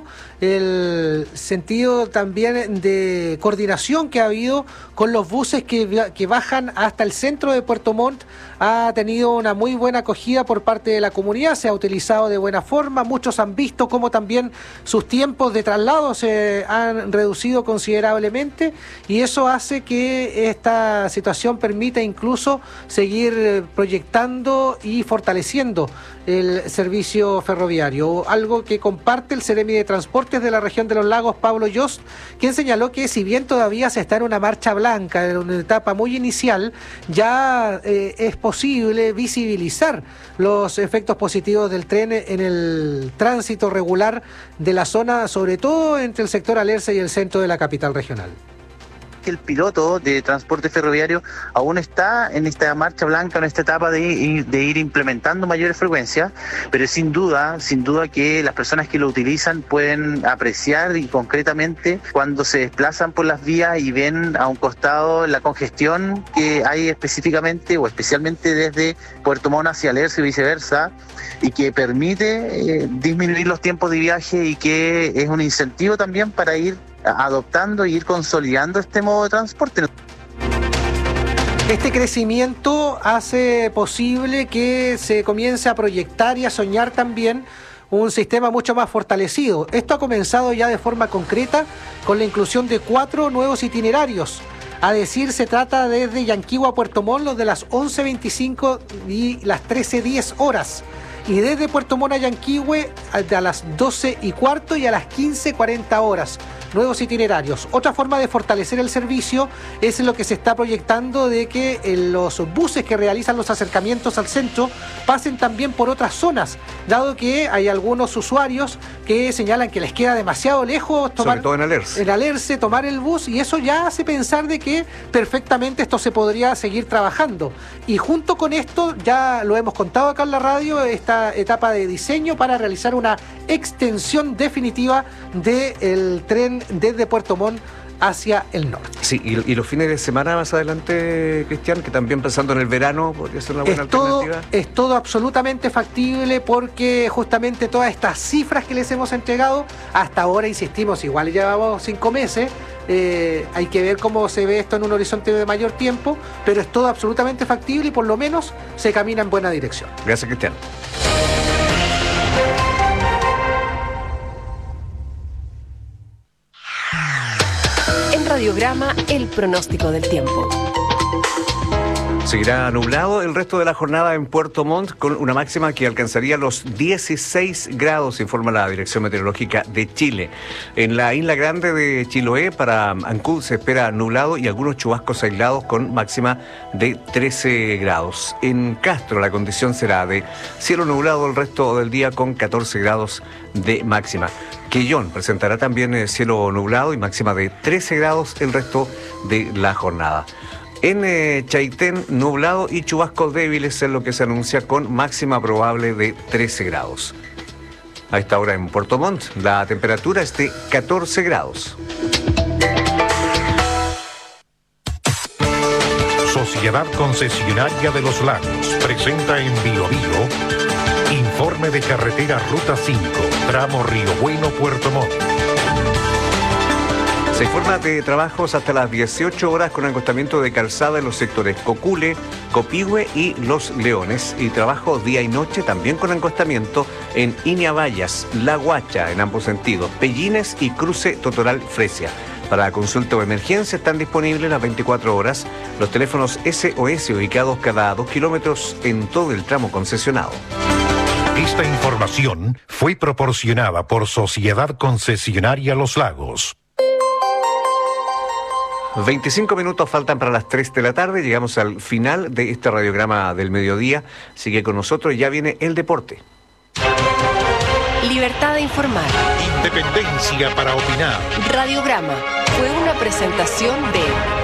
[SPEAKER 1] el sentido también de coordinación que ha habido con los buses que, que bajan hasta el centro de Puerto Montt. Ha tenido una muy buena acogida por parte de la comunidad, se ha utilizado de buena forma, muchos han visto cómo también sus tiempos de traslado se han reducido considerablemente y eso hace que esta situación permita incluso seguir proyectando y fortaleciendo el servicio ferroviario, algo que comparte el Seremi de Transportes de la región de los Lagos, Pablo Yost, quien señaló que si bien todavía se está en una marcha blanca, en una etapa muy inicial, ya eh, es posible visibilizar los efectos positivos del tren en el tránsito regular de la zona, sobre todo entre el sector Alerce y el centro de la capital regional.
[SPEAKER 3] El piloto de transporte ferroviario aún está en esta marcha blanca, en esta etapa de, de ir implementando mayores frecuencias, pero sin duda, sin duda que las personas que lo utilizan pueden apreciar y concretamente cuando se desplazan por las vías y ven a un costado la congestión que hay específicamente o especialmente desde Puerto Montt hacia Alerce y viceversa, y que permite eh, disminuir los tiempos de viaje y que es un incentivo también para ir adoptando e ir consolidando este modo de transporte.
[SPEAKER 1] Este crecimiento hace posible que se comience a proyectar y a soñar también un sistema mucho más fortalecido. Esto ha comenzado ya de forma concreta con la inclusión de cuatro nuevos itinerarios. A decir, se trata desde Yanquihue a Puerto Montt, los de las once veinticinco y las trece diez horas. Y desde Puerto Montt a Yanquihue a las doce y cuarto y a las quince cuarenta horas. Nuevos itinerarios. Otra forma de fortalecer el servicio es lo que se está proyectando de que los buses que realizan los acercamientos al centro pasen también por otras zonas, dado que hay algunos usuarios que señalan que les queda demasiado lejos tomar,
[SPEAKER 9] sobre todo en Alerce.
[SPEAKER 1] en Alerce, tomar el bus, y eso ya hace pensar de que perfectamente esto se podría seguir trabajando. Y junto con esto, ya lo hemos contado acá en la radio, esta etapa de diseño para realizar una extensión definitiva del tren desde Puerto Montt hacia el norte.
[SPEAKER 9] Sí, y, y los fines de semana más adelante, Cristian, que también pensando en el verano podría ser una buena
[SPEAKER 1] es todo,
[SPEAKER 9] alternativa.
[SPEAKER 1] Es todo absolutamente factible, porque justamente todas estas cifras que les hemos entregado, hasta ahora insistimos, igual llevamos cinco meses, eh, hay que ver cómo se ve esto en un horizonte de mayor tiempo, pero es todo absolutamente factible y por lo menos se camina en buena dirección.
[SPEAKER 9] Gracias, Cristian.
[SPEAKER 2] Radiograma, el pronóstico del tiempo.
[SPEAKER 9] Seguirá nublado el resto de la jornada en Puerto Montt, con una máxima que alcanzaría los dieciséis grados, informa la Dirección Meteorológica de Chile. En la isla grande de Chiloé, para Ancud, se espera nublado y algunos chubascos aislados con máxima de trece grados. En Castro la condición será de cielo nublado el resto del día con catorce grados de máxima. Quillón presentará también eh, cielo nublado y máxima de trece grados el resto de la jornada. En eh, Chaitén, nublado y chubascos débiles es lo que se anuncia, con máxima probable de trece grados. A esta hora en Puerto Montt, la temperatura es de catorce grados.
[SPEAKER 8] Sociedad Concesionaria de los Lagos presenta en Bio Bio informe de carretera Ruta cinco, tramo Río Bueno, Puerto Montt.
[SPEAKER 9] Se informa de trabajos hasta las dieciocho horas con acostamiento de calzada en los sectores Cocule, Copihue y Los Leones, y trabajo día y noche también con acostamiento en Iñabayas, La Guacha en ambos sentidos, Pellines y Cruce Totoral Fresia. Para consulta o emergencia están disponibles las veinticuatro horas los teléfonos S O S ubicados cada dos kilómetros en todo el tramo concesionado.
[SPEAKER 8] Esta información fue proporcionada por Sociedad Concesionaria Los Lagos.
[SPEAKER 9] veinticinco minutos faltan para las tres de la tarde. Llegamos al final de este radiograma del mediodía. Sigue con nosotros, ya viene el deporte.
[SPEAKER 2] Libertad de informar.
[SPEAKER 8] Independencia para opinar.
[SPEAKER 2] Radiograma fue una presentación de...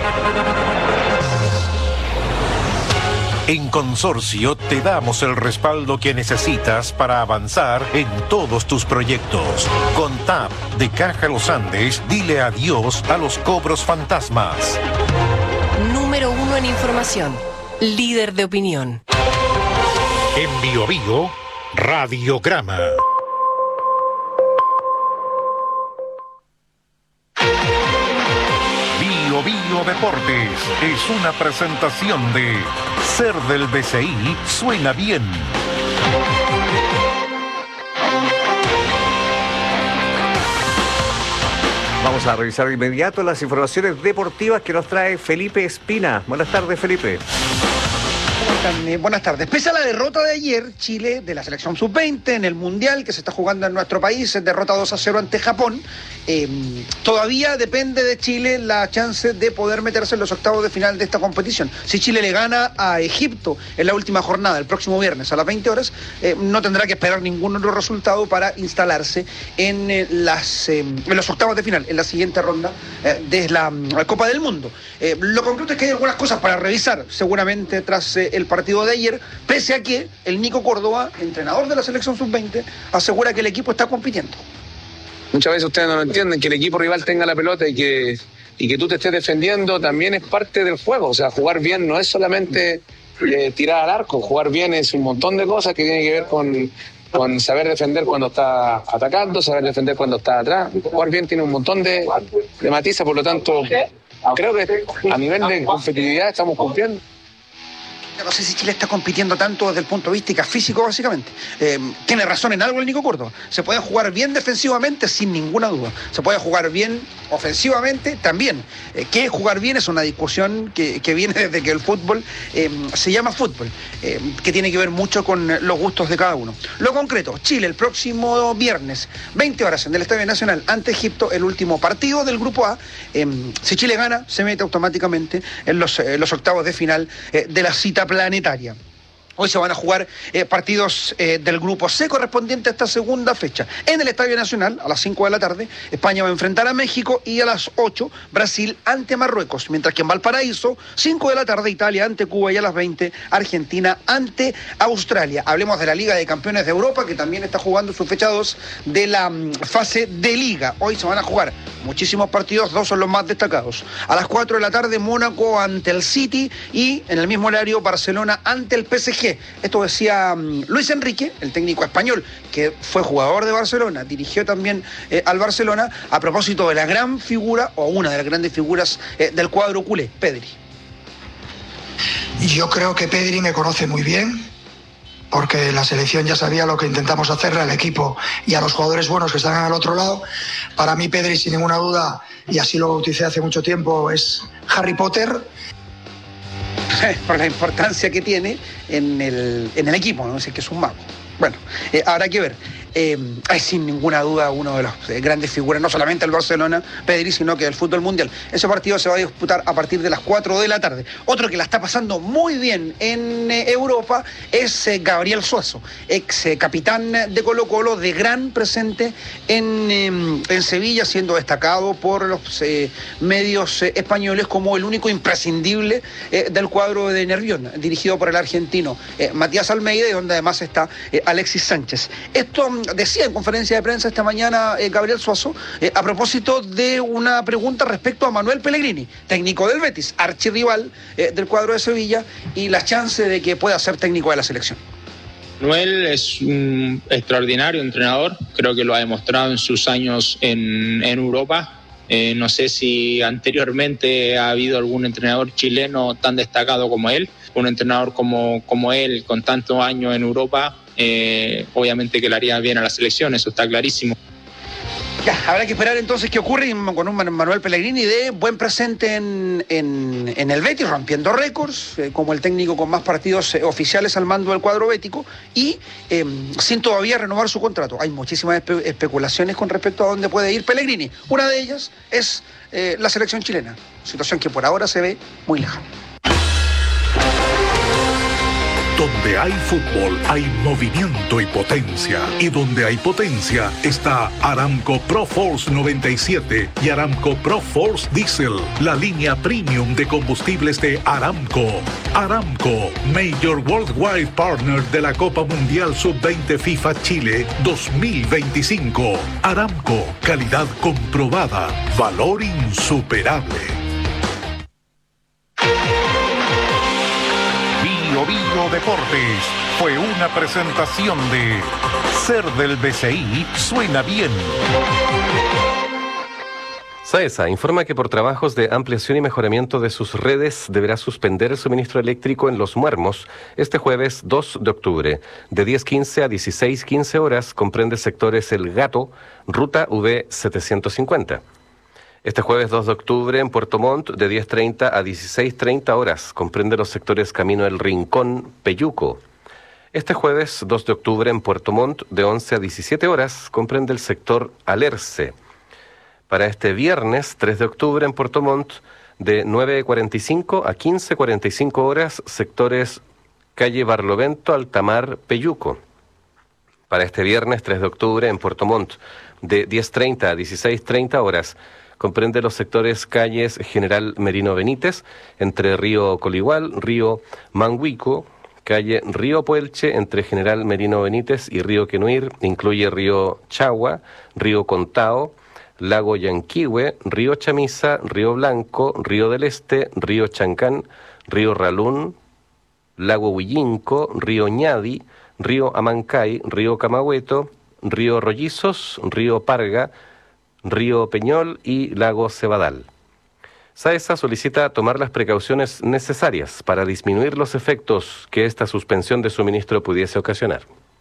[SPEAKER 8] En Consorcio te damos el respaldo que necesitas para avanzar en todos tus proyectos. Con T A P de Caja Los Andes, dile adiós a los cobros fantasmas.
[SPEAKER 2] Número uno en información. Líder de opinión.
[SPEAKER 8] En Bio Bio, Radiograma. Bio Bio Deportes es una presentación de Ser del B C I suena bien.
[SPEAKER 9] Vamos a revisar de inmediato las informaciones deportivas que nos trae Felipe Espina. Buenas tardes, Felipe.
[SPEAKER 4] Eh, buenas tardes. Pese a la derrota de ayer, Chile, de la selección sub veinte en el Mundial que se está jugando en nuestro país, derrota dos a cero ante Japón, eh, todavía depende de Chile la chance de poder meterse en los octavos de final de esta competición. Si Chile le gana a Egipto en la última jornada, el próximo viernes a las veinte horas, eh, no tendrá que esperar ningún otro resultado para instalarse en, eh, las, eh, en los octavos de final, en la siguiente ronda eh, de la, la Copa del Mundo. Eh, lo concreto es que hay algunas cosas para revisar, seguramente tras eh, el partido de ayer, pese a que el Nico Córdoba, entrenador de la selección sub veinte, asegura que el equipo está compitiendo.
[SPEAKER 6] Muchas veces ustedes no lo entienden, que el equipo rival tenga la pelota y que, y que tú te estés defendiendo también es parte del juego. O sea, jugar bien no es solamente eh, tirar al arco, jugar bien es un montón de cosas que tienen que ver con, con saber defender cuando está atacando, saber defender cuando está atrás. Jugar bien tiene un montón de, de matices, por lo tanto, creo que a nivel de competitividad estamos cumpliendo.
[SPEAKER 4] No sé si Chile está compitiendo tanto desde el punto de vista físico, básicamente. Eh, tiene razón en algo el Nico Córdoba. Se puede jugar bien defensivamente, sin ninguna duda. Se puede jugar bien ofensivamente, también. Eh, ¿Qué es jugar bien? Es una discusión que, que viene desde que el fútbol eh, se llama fútbol, eh, que tiene que ver mucho con los gustos de cada uno. Lo concreto, Chile el próximo viernes, veinte horas en el Estadio Nacional, ante Egipto, el último partido del Grupo A. Eh, si Chile gana, se mete automáticamente en los, eh, los octavos de final eh, de la cita planetaria. Hoy se van a jugar eh, partidos eh, del Grupo C correspondiente a esta segunda fecha. En el Estadio Nacional, a las cinco de la tarde, España va a enfrentar a México y a las ocho, Brasil ante Marruecos. Mientras que en Valparaíso, cinco de la tarde, Italia ante Cuba y a las veinte, Argentina ante Australia. Hablemos de la Liga de Campeones de Europa, que también está jugando su fecha dos de la um, fase de Liga. Hoy se van a jugar muchísimos partidos, dos son los más destacados. A las cuatro de la tarde, Mónaco ante el City y en el mismo horario, Barcelona ante el P S G. Esto decía um, Luis Enrique, el técnico español, que fue jugador de Barcelona, dirigió también eh, al Barcelona, a propósito de la gran figura, o una de las grandes figuras eh, del cuadro culé, Pedri.
[SPEAKER 7] Yo creo que Pedri me conoce muy bien, porque la selección ya sabía lo que intentamos hacerle al equipo y a los jugadores buenos que están al otro lado. Para mí Pedri, sin ninguna duda, y así lo bauticé hace mucho tiempo, es Harry Potter.
[SPEAKER 4] Por la importancia que tiene en el, en el equipo, ¿no? Es que es un mago. Bueno, eh, habrá que ver. Eh, es sin ninguna duda uno de las eh, grandes figuras, no solamente del Barcelona, Pedri, sino que del fútbol mundial. Ese partido se va a disputar a partir de las cuatro de la tarde. Otro que la está pasando muy bien en eh, Europa es eh, Gabriel Suazo, ex eh, capitán de Colo-Colo, de gran presente en, eh, en Sevilla, siendo destacado por los eh, medios eh, españoles como el único imprescindible eh, del cuadro de Nervión, dirigido por el argentino eh, Matías Almeida, y donde además está eh, Alexis Sánchez. Esto decía en conferencia de prensa esta mañana eh, Gabriel Suazo, eh, a propósito de una pregunta respecto a Manuel Pellegrini, técnico del Betis, archirrival eh, del cuadro de Sevilla, y la chance de que pueda ser técnico de la selección.
[SPEAKER 11] Manuel es un extraordinario entrenador, creo que lo ha demostrado en sus años en, en Europa. Eh, no sé si anteriormente ha habido algún entrenador chileno tan destacado como él, un entrenador como, como él, con tantos años en Europa. Eh, obviamente que le haría bien a la selección, eso está clarísimo.
[SPEAKER 4] Ya, habrá que esperar entonces qué ocurre con un Manuel Pellegrini de buen presente en, en, en el Betis, rompiendo récords, eh, como el técnico con más partidos eh, oficiales al mando del cuadro bético, y eh, sin todavía renovar su contrato. Hay muchísimas espe especulaciones con respecto a dónde puede ir Pellegrini. Una de ellas es eh, la selección chilena, situación que por ahora se ve muy lejana.
[SPEAKER 8] Donde hay fútbol, hay movimiento y potencia. Y donde hay potencia, está Aramco Pro Force noventa y siete y Aramco Pro Force Diesel, la línea premium de combustibles de Aramco. Aramco, Major Worldwide Partner de la Copa Mundial sub veinte FIFA Chile dos mil veinticinco. Aramco, calidad comprobada, valor insuperable. Bio Bio Deportes fue una presentación de Ser del B C I suena bien.
[SPEAKER 23] SAESA informa que por trabajos de ampliación y mejoramiento de sus redes deberá suspender el suministro eléctrico en Los Muermos este jueves dos de octubre. De diez quince a dieciséis quince horas comprende sectores El Gato, ruta V setecientos cincuenta. Este jueves dos de octubre en Puerto Montt, de diez treinta a dieciséis treinta horas, comprende los sectores Camino El Rincón, Peyuco. Este jueves dos de octubre en Puerto Montt, de once a diecisiete horas, comprende el sector Alerce. Para este viernes tres de octubre en Puerto Montt, de nueve cuarenta y cinco a quince cuarenta y cinco horas, sectores Calle Barlovento, Altamar, Peyuco. Para este viernes tres de octubre en Puerto Montt, de diez treinta a dieciséis treinta horas, comprende los sectores calles General Merino Benítez, entre Río Coligual, Río Manhuico, calle Río Puelche, entre General Merino Benítez y Río Quenuir, incluye Río Chagua, Río Contao, Lago Yanquihue, Río Chamisa, Río Blanco, Río del Este, Río Chancán, Río Ralún, Lago Huillinco, Río Ñadi, Río Amancay, Río Camagüeto, Río Rollizos, Río Parga, Río Peñol y Lago Cebadal. SAESA solicita tomar las precauciones necesarias para disminuir los efectos que esta suspensión de suministro pudiese ocasionar.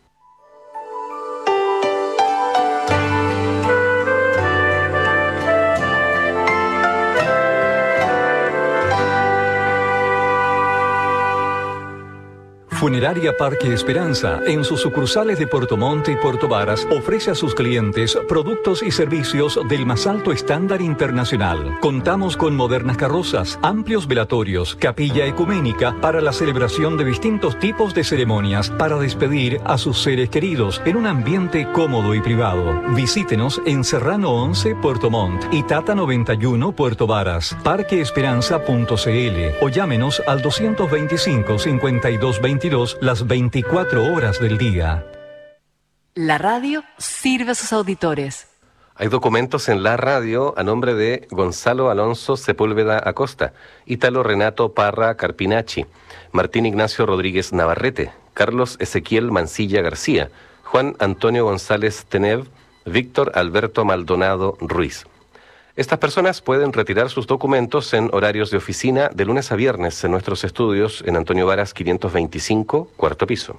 [SPEAKER 5] Funeraria Parque Esperanza, en sus sucursales de Puerto Montt y Puerto Varas, ofrece a sus clientes productos y servicios del más alto estándar internacional. Contamos con modernas carrozas, amplios velatorios, capilla ecuménica para la celebración de distintos tipos de ceremonias para despedir a sus seres queridos en un ambiente cómodo y privado. Visítenos en Serrano once, Puerto Montt y Tata noventa y uno, Puerto Varas, parque esperanza punto c l o llámenos al doscientos veinticinco, cincuenta y dos veintidós las veinticuatro horas del día.
[SPEAKER 2] La radio sirve a sus auditores.
[SPEAKER 23] Hay documentos en la radio a nombre de Gonzalo Alonso Sepúlveda Acosta, Ítalo Renato Parra Carpinacci, Martín Ignacio Rodríguez Navarrete, Carlos Ezequiel Mancilla García, Juan Antonio González Tenev, Víctor Alberto Maldonado Ruiz. Estas personas pueden retirar sus documentos en horarios de oficina de lunes a viernes en nuestros estudios en Antonio Varas quinientos veinticinco, cuarto piso.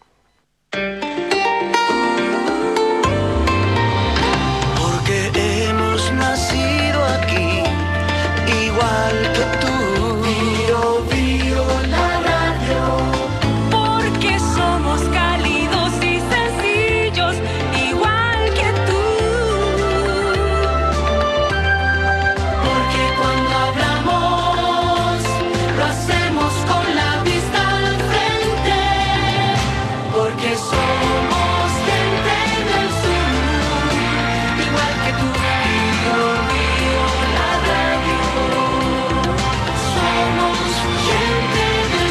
[SPEAKER 12] Porque hemos nacido aquí, igual que tú. Bio, bio, la radio.
[SPEAKER 10] Porque somos cálidos y sencillos, igual que tú.
[SPEAKER 12] Porque cuando hablamos, lo hacemos con la vista al frente. Porque somos gente del sur, igual que tú. Bio, bio, la radio. Somos gente del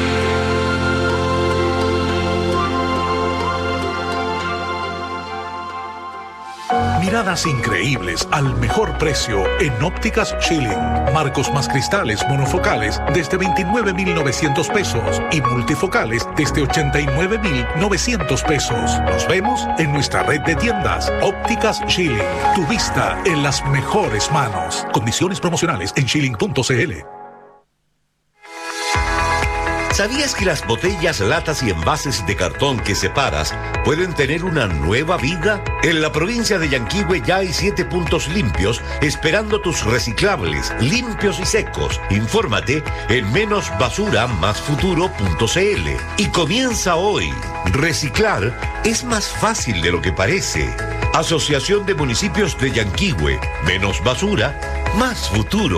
[SPEAKER 8] Miradas increíbles al mejor precio en Ópticas Schilling. Marcos más cristales monofocales desde veintinueve mil novecientos pesos y multifocales desde ochenta y nueve mil novecientos pesos. Nos vemos en nuestra red de tiendas. Ópticas Schilling. Tu vista en las mejores manos. Condiciones promocionales en schilling punto c l.
[SPEAKER 13] ¿Sabías que las botellas, latas y envases de cartón que separas pueden tener una nueva vida? En la provincia de Yanquihue ya hay siete puntos limpios esperando tus reciclables, limpios y secos. Infórmate en menos basura más futuro punto c l y comienza hoy. Reciclar es más fácil de lo que parece. Asociación de Municipios de Yanquihue. Menos basura, más futuro.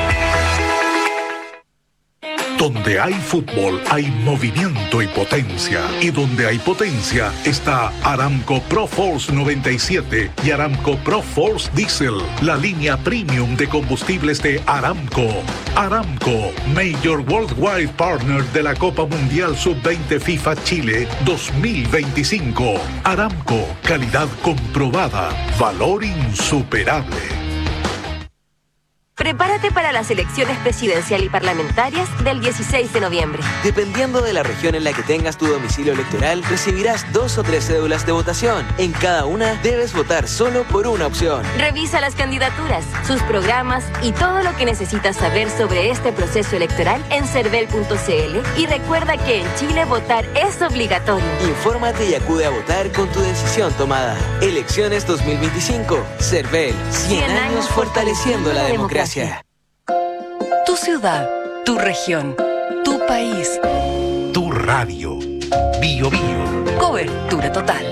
[SPEAKER 8] Donde hay fútbol, hay movimiento y potencia. Y donde hay potencia, está Aramco Pro Force noventa y siete y Aramco Pro Force Diesel, la línea premium de combustibles de Aramco. Aramco, Major Worldwide Partner de la Copa Mundial sub veinte FIFA Chile dos mil veinticinco. Aramco, calidad comprobada, valor insuperable.
[SPEAKER 24] Prepárate para las elecciones presidencial y parlamentarias del dieciséis de noviembre.
[SPEAKER 25] Dependiendo de la región en la que tengas tu domicilio electoral, recibirás dos o tres cédulas de votación. En cada una debes votar solo por una opción.
[SPEAKER 24] Revisa las candidaturas, sus programas y todo lo que necesitas saber sobre este proceso electoral en cervel punto c l y recuerda que en Chile votar es obligatorio.
[SPEAKER 25] Infórmate y acude a votar con tu decisión tomada. Elecciones dos mil veinticinco. Cervel. cien años fortaleciendo la democracia.
[SPEAKER 2] Tu ciudad, tu región, tu país.
[SPEAKER 8] Tu radio. Bio Bio.
[SPEAKER 2] Cobertura total.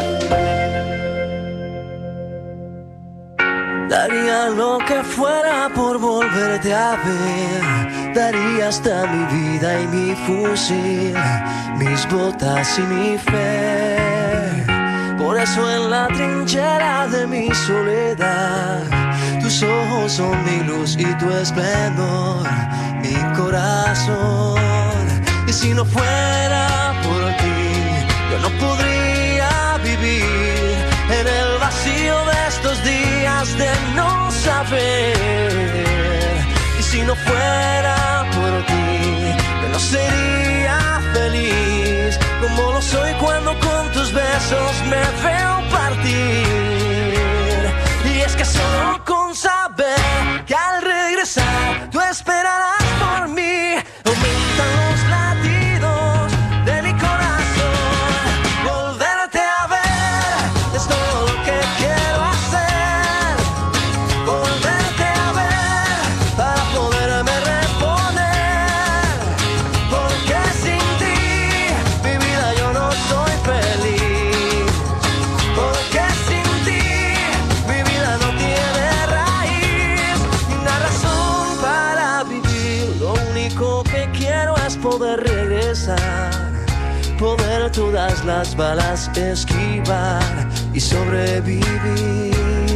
[SPEAKER 12] Daría lo que fuera por volverte a ver. Daría hasta mi vida y mi fusil, mis botas y mi fe. Por eso en la trinchera de mi soledad, tus ojos son mi luz y tu esplendor, mi corazón. Y si no fuera por ti, yo no podría vivir en el vacío de estos días de no saber. Y si no fuera por ti, yo no sería feliz como lo soy cuando con tus besos me veo partir. Y es que solo con saber que al regresar todas las balas esquivar y sobrevivir.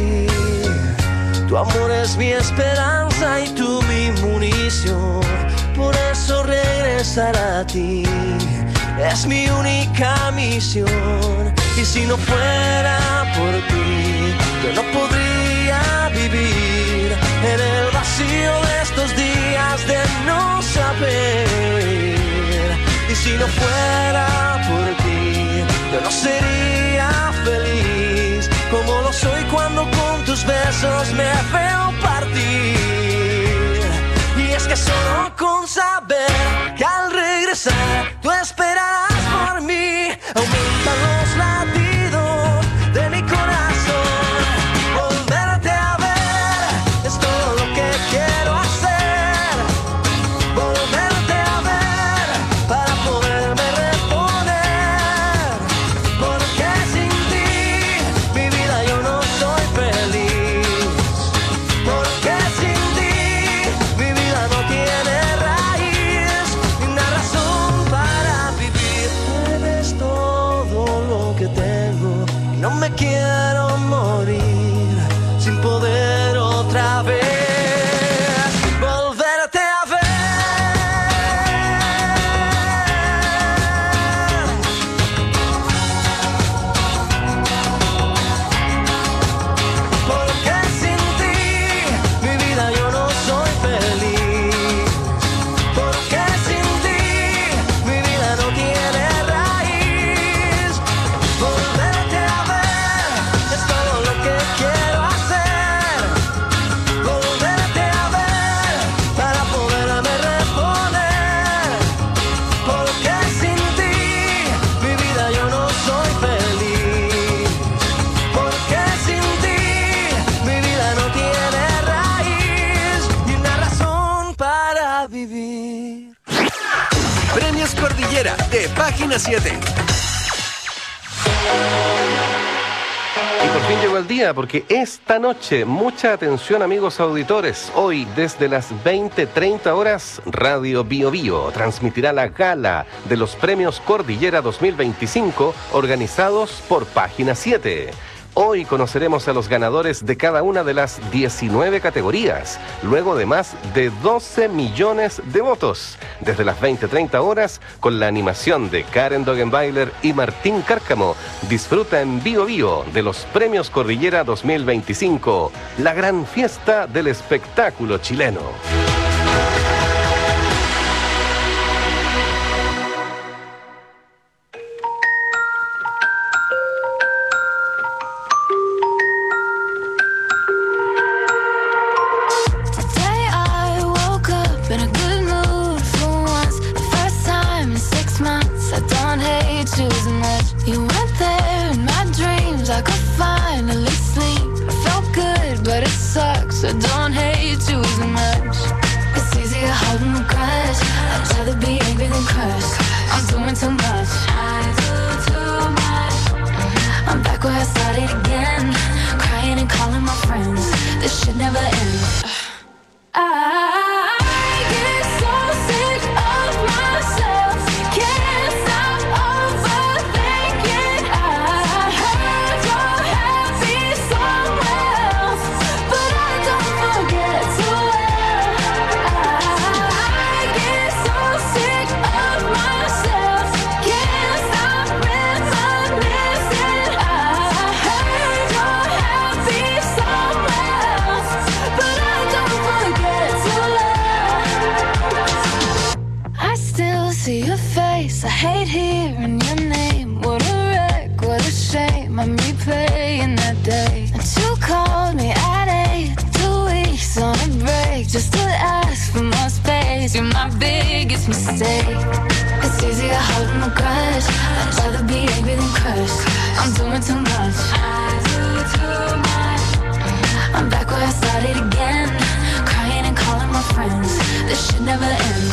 [SPEAKER 12] Tu amor es mi esperanza y tú mi munición, por eso regresar a ti es mi única misión. Y si no fuera por ti, yo no podría vivir en el vacío de estos días de no saber. Y si no fuera por ti, yo no sería feliz como lo soy cuando con tus besos me veo partir. Y es que solo con saber que al regresar tú esperarás por mí, aumentan los latidos de mi corazón. Volverte a ver es todo lo que quiero hacer. Volverte a ver para poderme reponer, porque sin ti mi vida yo no soy feliz. Porque sin ti mi vida no tiene raíz ni una razón para vivir. Eres todo lo que tengo y no me quiero morir sin poder otra vez volverte a ver. Porque sin ti mi vida yo no soy feliz. Porque sin ti mi vida no tiene raíz. Volverte a ver es todo lo que quiero hacer. Volverte a ver para poderme reponer. Porque sin ti mi vida yo no soy feliz. Porque sin ti mi vida no tiene raíz ni una razón para vivir.
[SPEAKER 14] Premios Cordillera de Página siete.
[SPEAKER 23] Y por fin llegó el día, porque esta noche, mucha atención amigos auditores, hoy desde las veinte treinta horas, Radio Bio Bio transmitirá la gala de los Premios Cordillera dos mil veinticinco organizados por Página siete. Hoy conoceremos a los ganadores de cada una de las diecinueve categorías, luego de más de doce millones de votos. Desde las veinte treinta horas, con la animación de Karen Dogenbailer y Martín Cárcamo, disfruta en Bio Bio de los Premios Cordillera dos mil veinticinco, la gran fiesta del espectáculo chileno.
[SPEAKER 15] Today I woke up in a good mood for once. The first time in six months. I don't hate choosing much. You went there in my dreams. I could finally sleep. I felt good, but it sucks. I don't hate choosing much. It's easier holding the grudge. I'd rather be angry than cursed. I'm doing too much. I do too much. I'm back where I started again, crying and calling my friends. This should never end. I get so sick of myself, can't stop overthinking. I heard you're happy somewhere else, but I don't forget to well. I get so sick of myself, can't stop reminiscing. I heard you're happy somewhere else, but I don't forget to love. I still see your face, I hate hearing your name. What a wreck, what a shame, I'm replaying that day. And you called me at eight, two weeks on a break, just to ask for more space. You're my biggest mistake. It's easier holding a grudge, I'd rather be angry than cursed. I'm doing too much. I do too much. I'm back where I started again, crying and calling my friends. This should never end.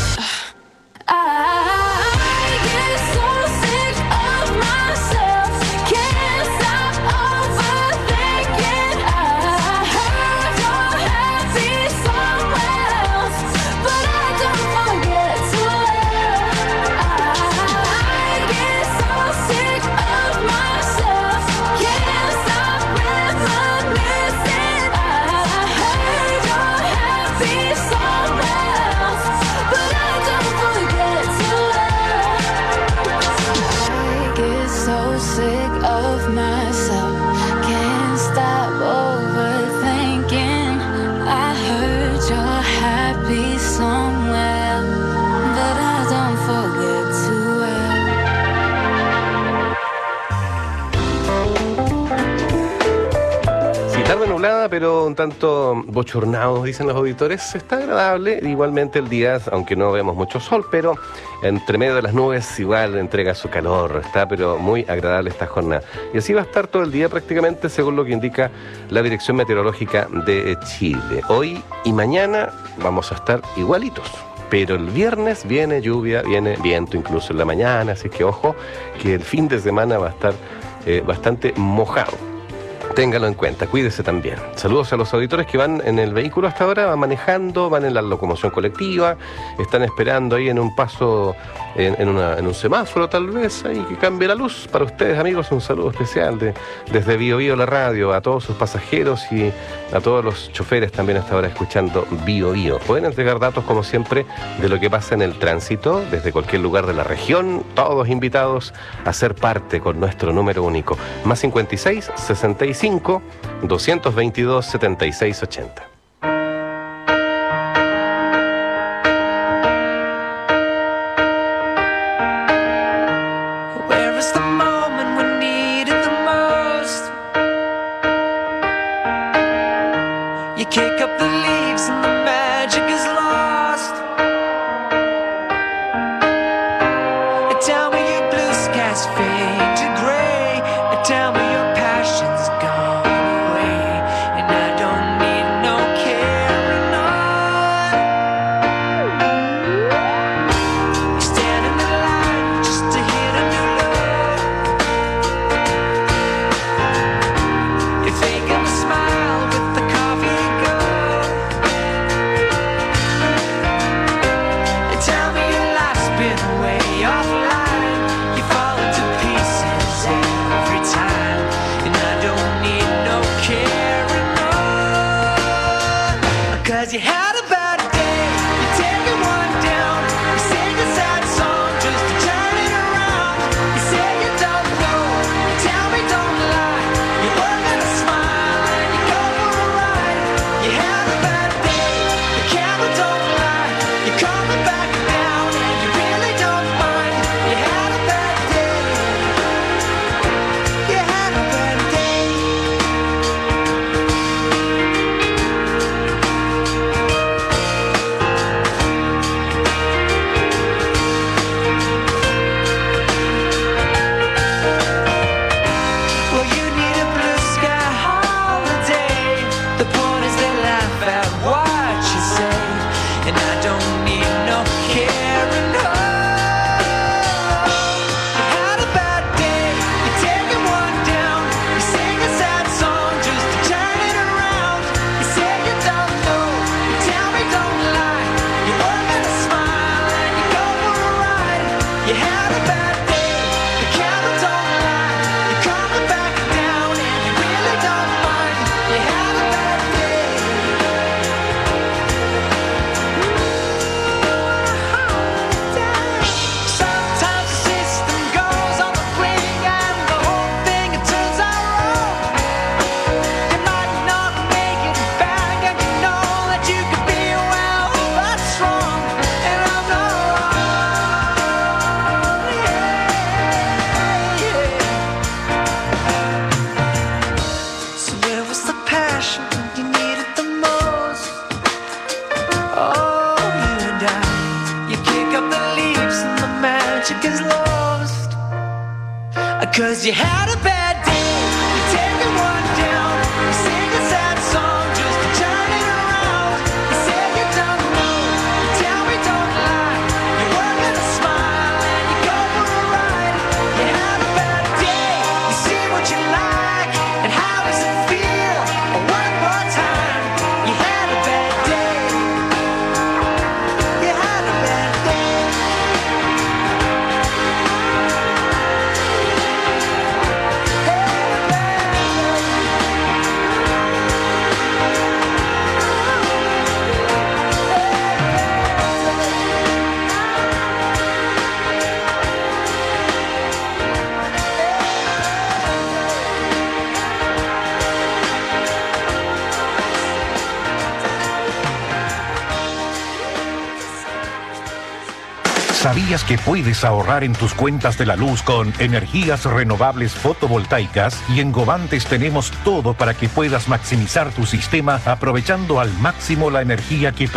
[SPEAKER 15] I get so sick of myself, can't stop overthinking. I heard you're happy somewhere else, but I don't forget to well. I get so with myself. Can't stop overthinking. I heard you're happy somewhere, but I don't forget too well.
[SPEAKER 23] Sí, tarde nublada, pero un tanto bochornados, dicen los auditores. Está agradable, igualmente el día, aunque no vemos mucho sol, pero entre medio de las nubes igual entrega su calor. Está pero muy agradable esta jornada. Y así va a estar todo el día prácticamente, según lo que indica la Dirección Meteorológica de Chile. Hoy y mañana vamos a estar igualitos. Pero el viernes viene lluvia, viene viento incluso en la mañana, así que ojo, que el fin de semana va a estar eh, bastante mojado. Téngalo en cuenta, cuídese también. Saludos a los auditores que van en el vehículo hasta ahora, van manejando, van en la locomoción colectiva, están esperando ahí en un paso, en, en, una, en un semáforo tal vez, ahí que cambie la luz. Para ustedes, amigos, un saludo especial de, desde Bio Bio la radio, a todos sus pasajeros y a todos los choferes también hasta ahora escuchando Bio Bio. Pueden entregar datos, como siempre, de lo que pasa en el tránsito, desde cualquier lugar de la región, todos invitados a ser parte con nuestro número único, más cincuenta y seis, sesenta y cinco, doscientos veintidós, setenta y seis, ochenta.
[SPEAKER 12] Where is the moment we need it the most? You kick up the leaves and the magic is lost. And tell me your blue skies fade to gray. And tell me your passion's gone away. And I don't need no carrying on. You stand in the line just to hit a new love. You're faking a smile with the coffee cup. And tell me your life's been way offline. You fall into pieces every time. And I don't need no carrying on. Cause you had a bad day, you're taking one down. You sing a sad song just to turn it around. You say you don't know, you tell me don't lie. You work at a smile and you go for a ride. You had a bad day, the camera don't lie. You're coming back down and you really don't mind. You had a bad day, you had a bad day. Well, you need a blue sky holiday. The point is they laugh at what you say. And I don't need no carrying on. You had a bad day, you're taking one down. You sing a sad song just to turn it around. You say you don't know, you tell me don't lie. You work at a smile and you go for a ride. You had a bad day, the camera don't lie. You're coming back down and you really don't mind. You had a bad day. Sometimes the system goes on the blink and the whole thing it turns out wrong. You might not make it back and you know that you could be well, that's wrong. And I'm not wrong. Yeah, yeah. So where was the passion when you needed the most? Oh, you and I, you kick up the leaves and the magic is lost. Cause you had a bad day, you're taking one down. You sing a sad song just to turn it around. You say you don't know, you tell me don't lie. You work at a smile and you go for a ride. You had a bad day, you see what you like. And how does it feel? One more time. You had a bad day. You had a bad day.
[SPEAKER 8] ¿Sabías que puedes ahorrar en tus cuentas de la luz con energías renovables fotovoltaicas? Y en Govantes tenemos todo para que puedas maximizar tu sistema aprovechando al máximo la energía que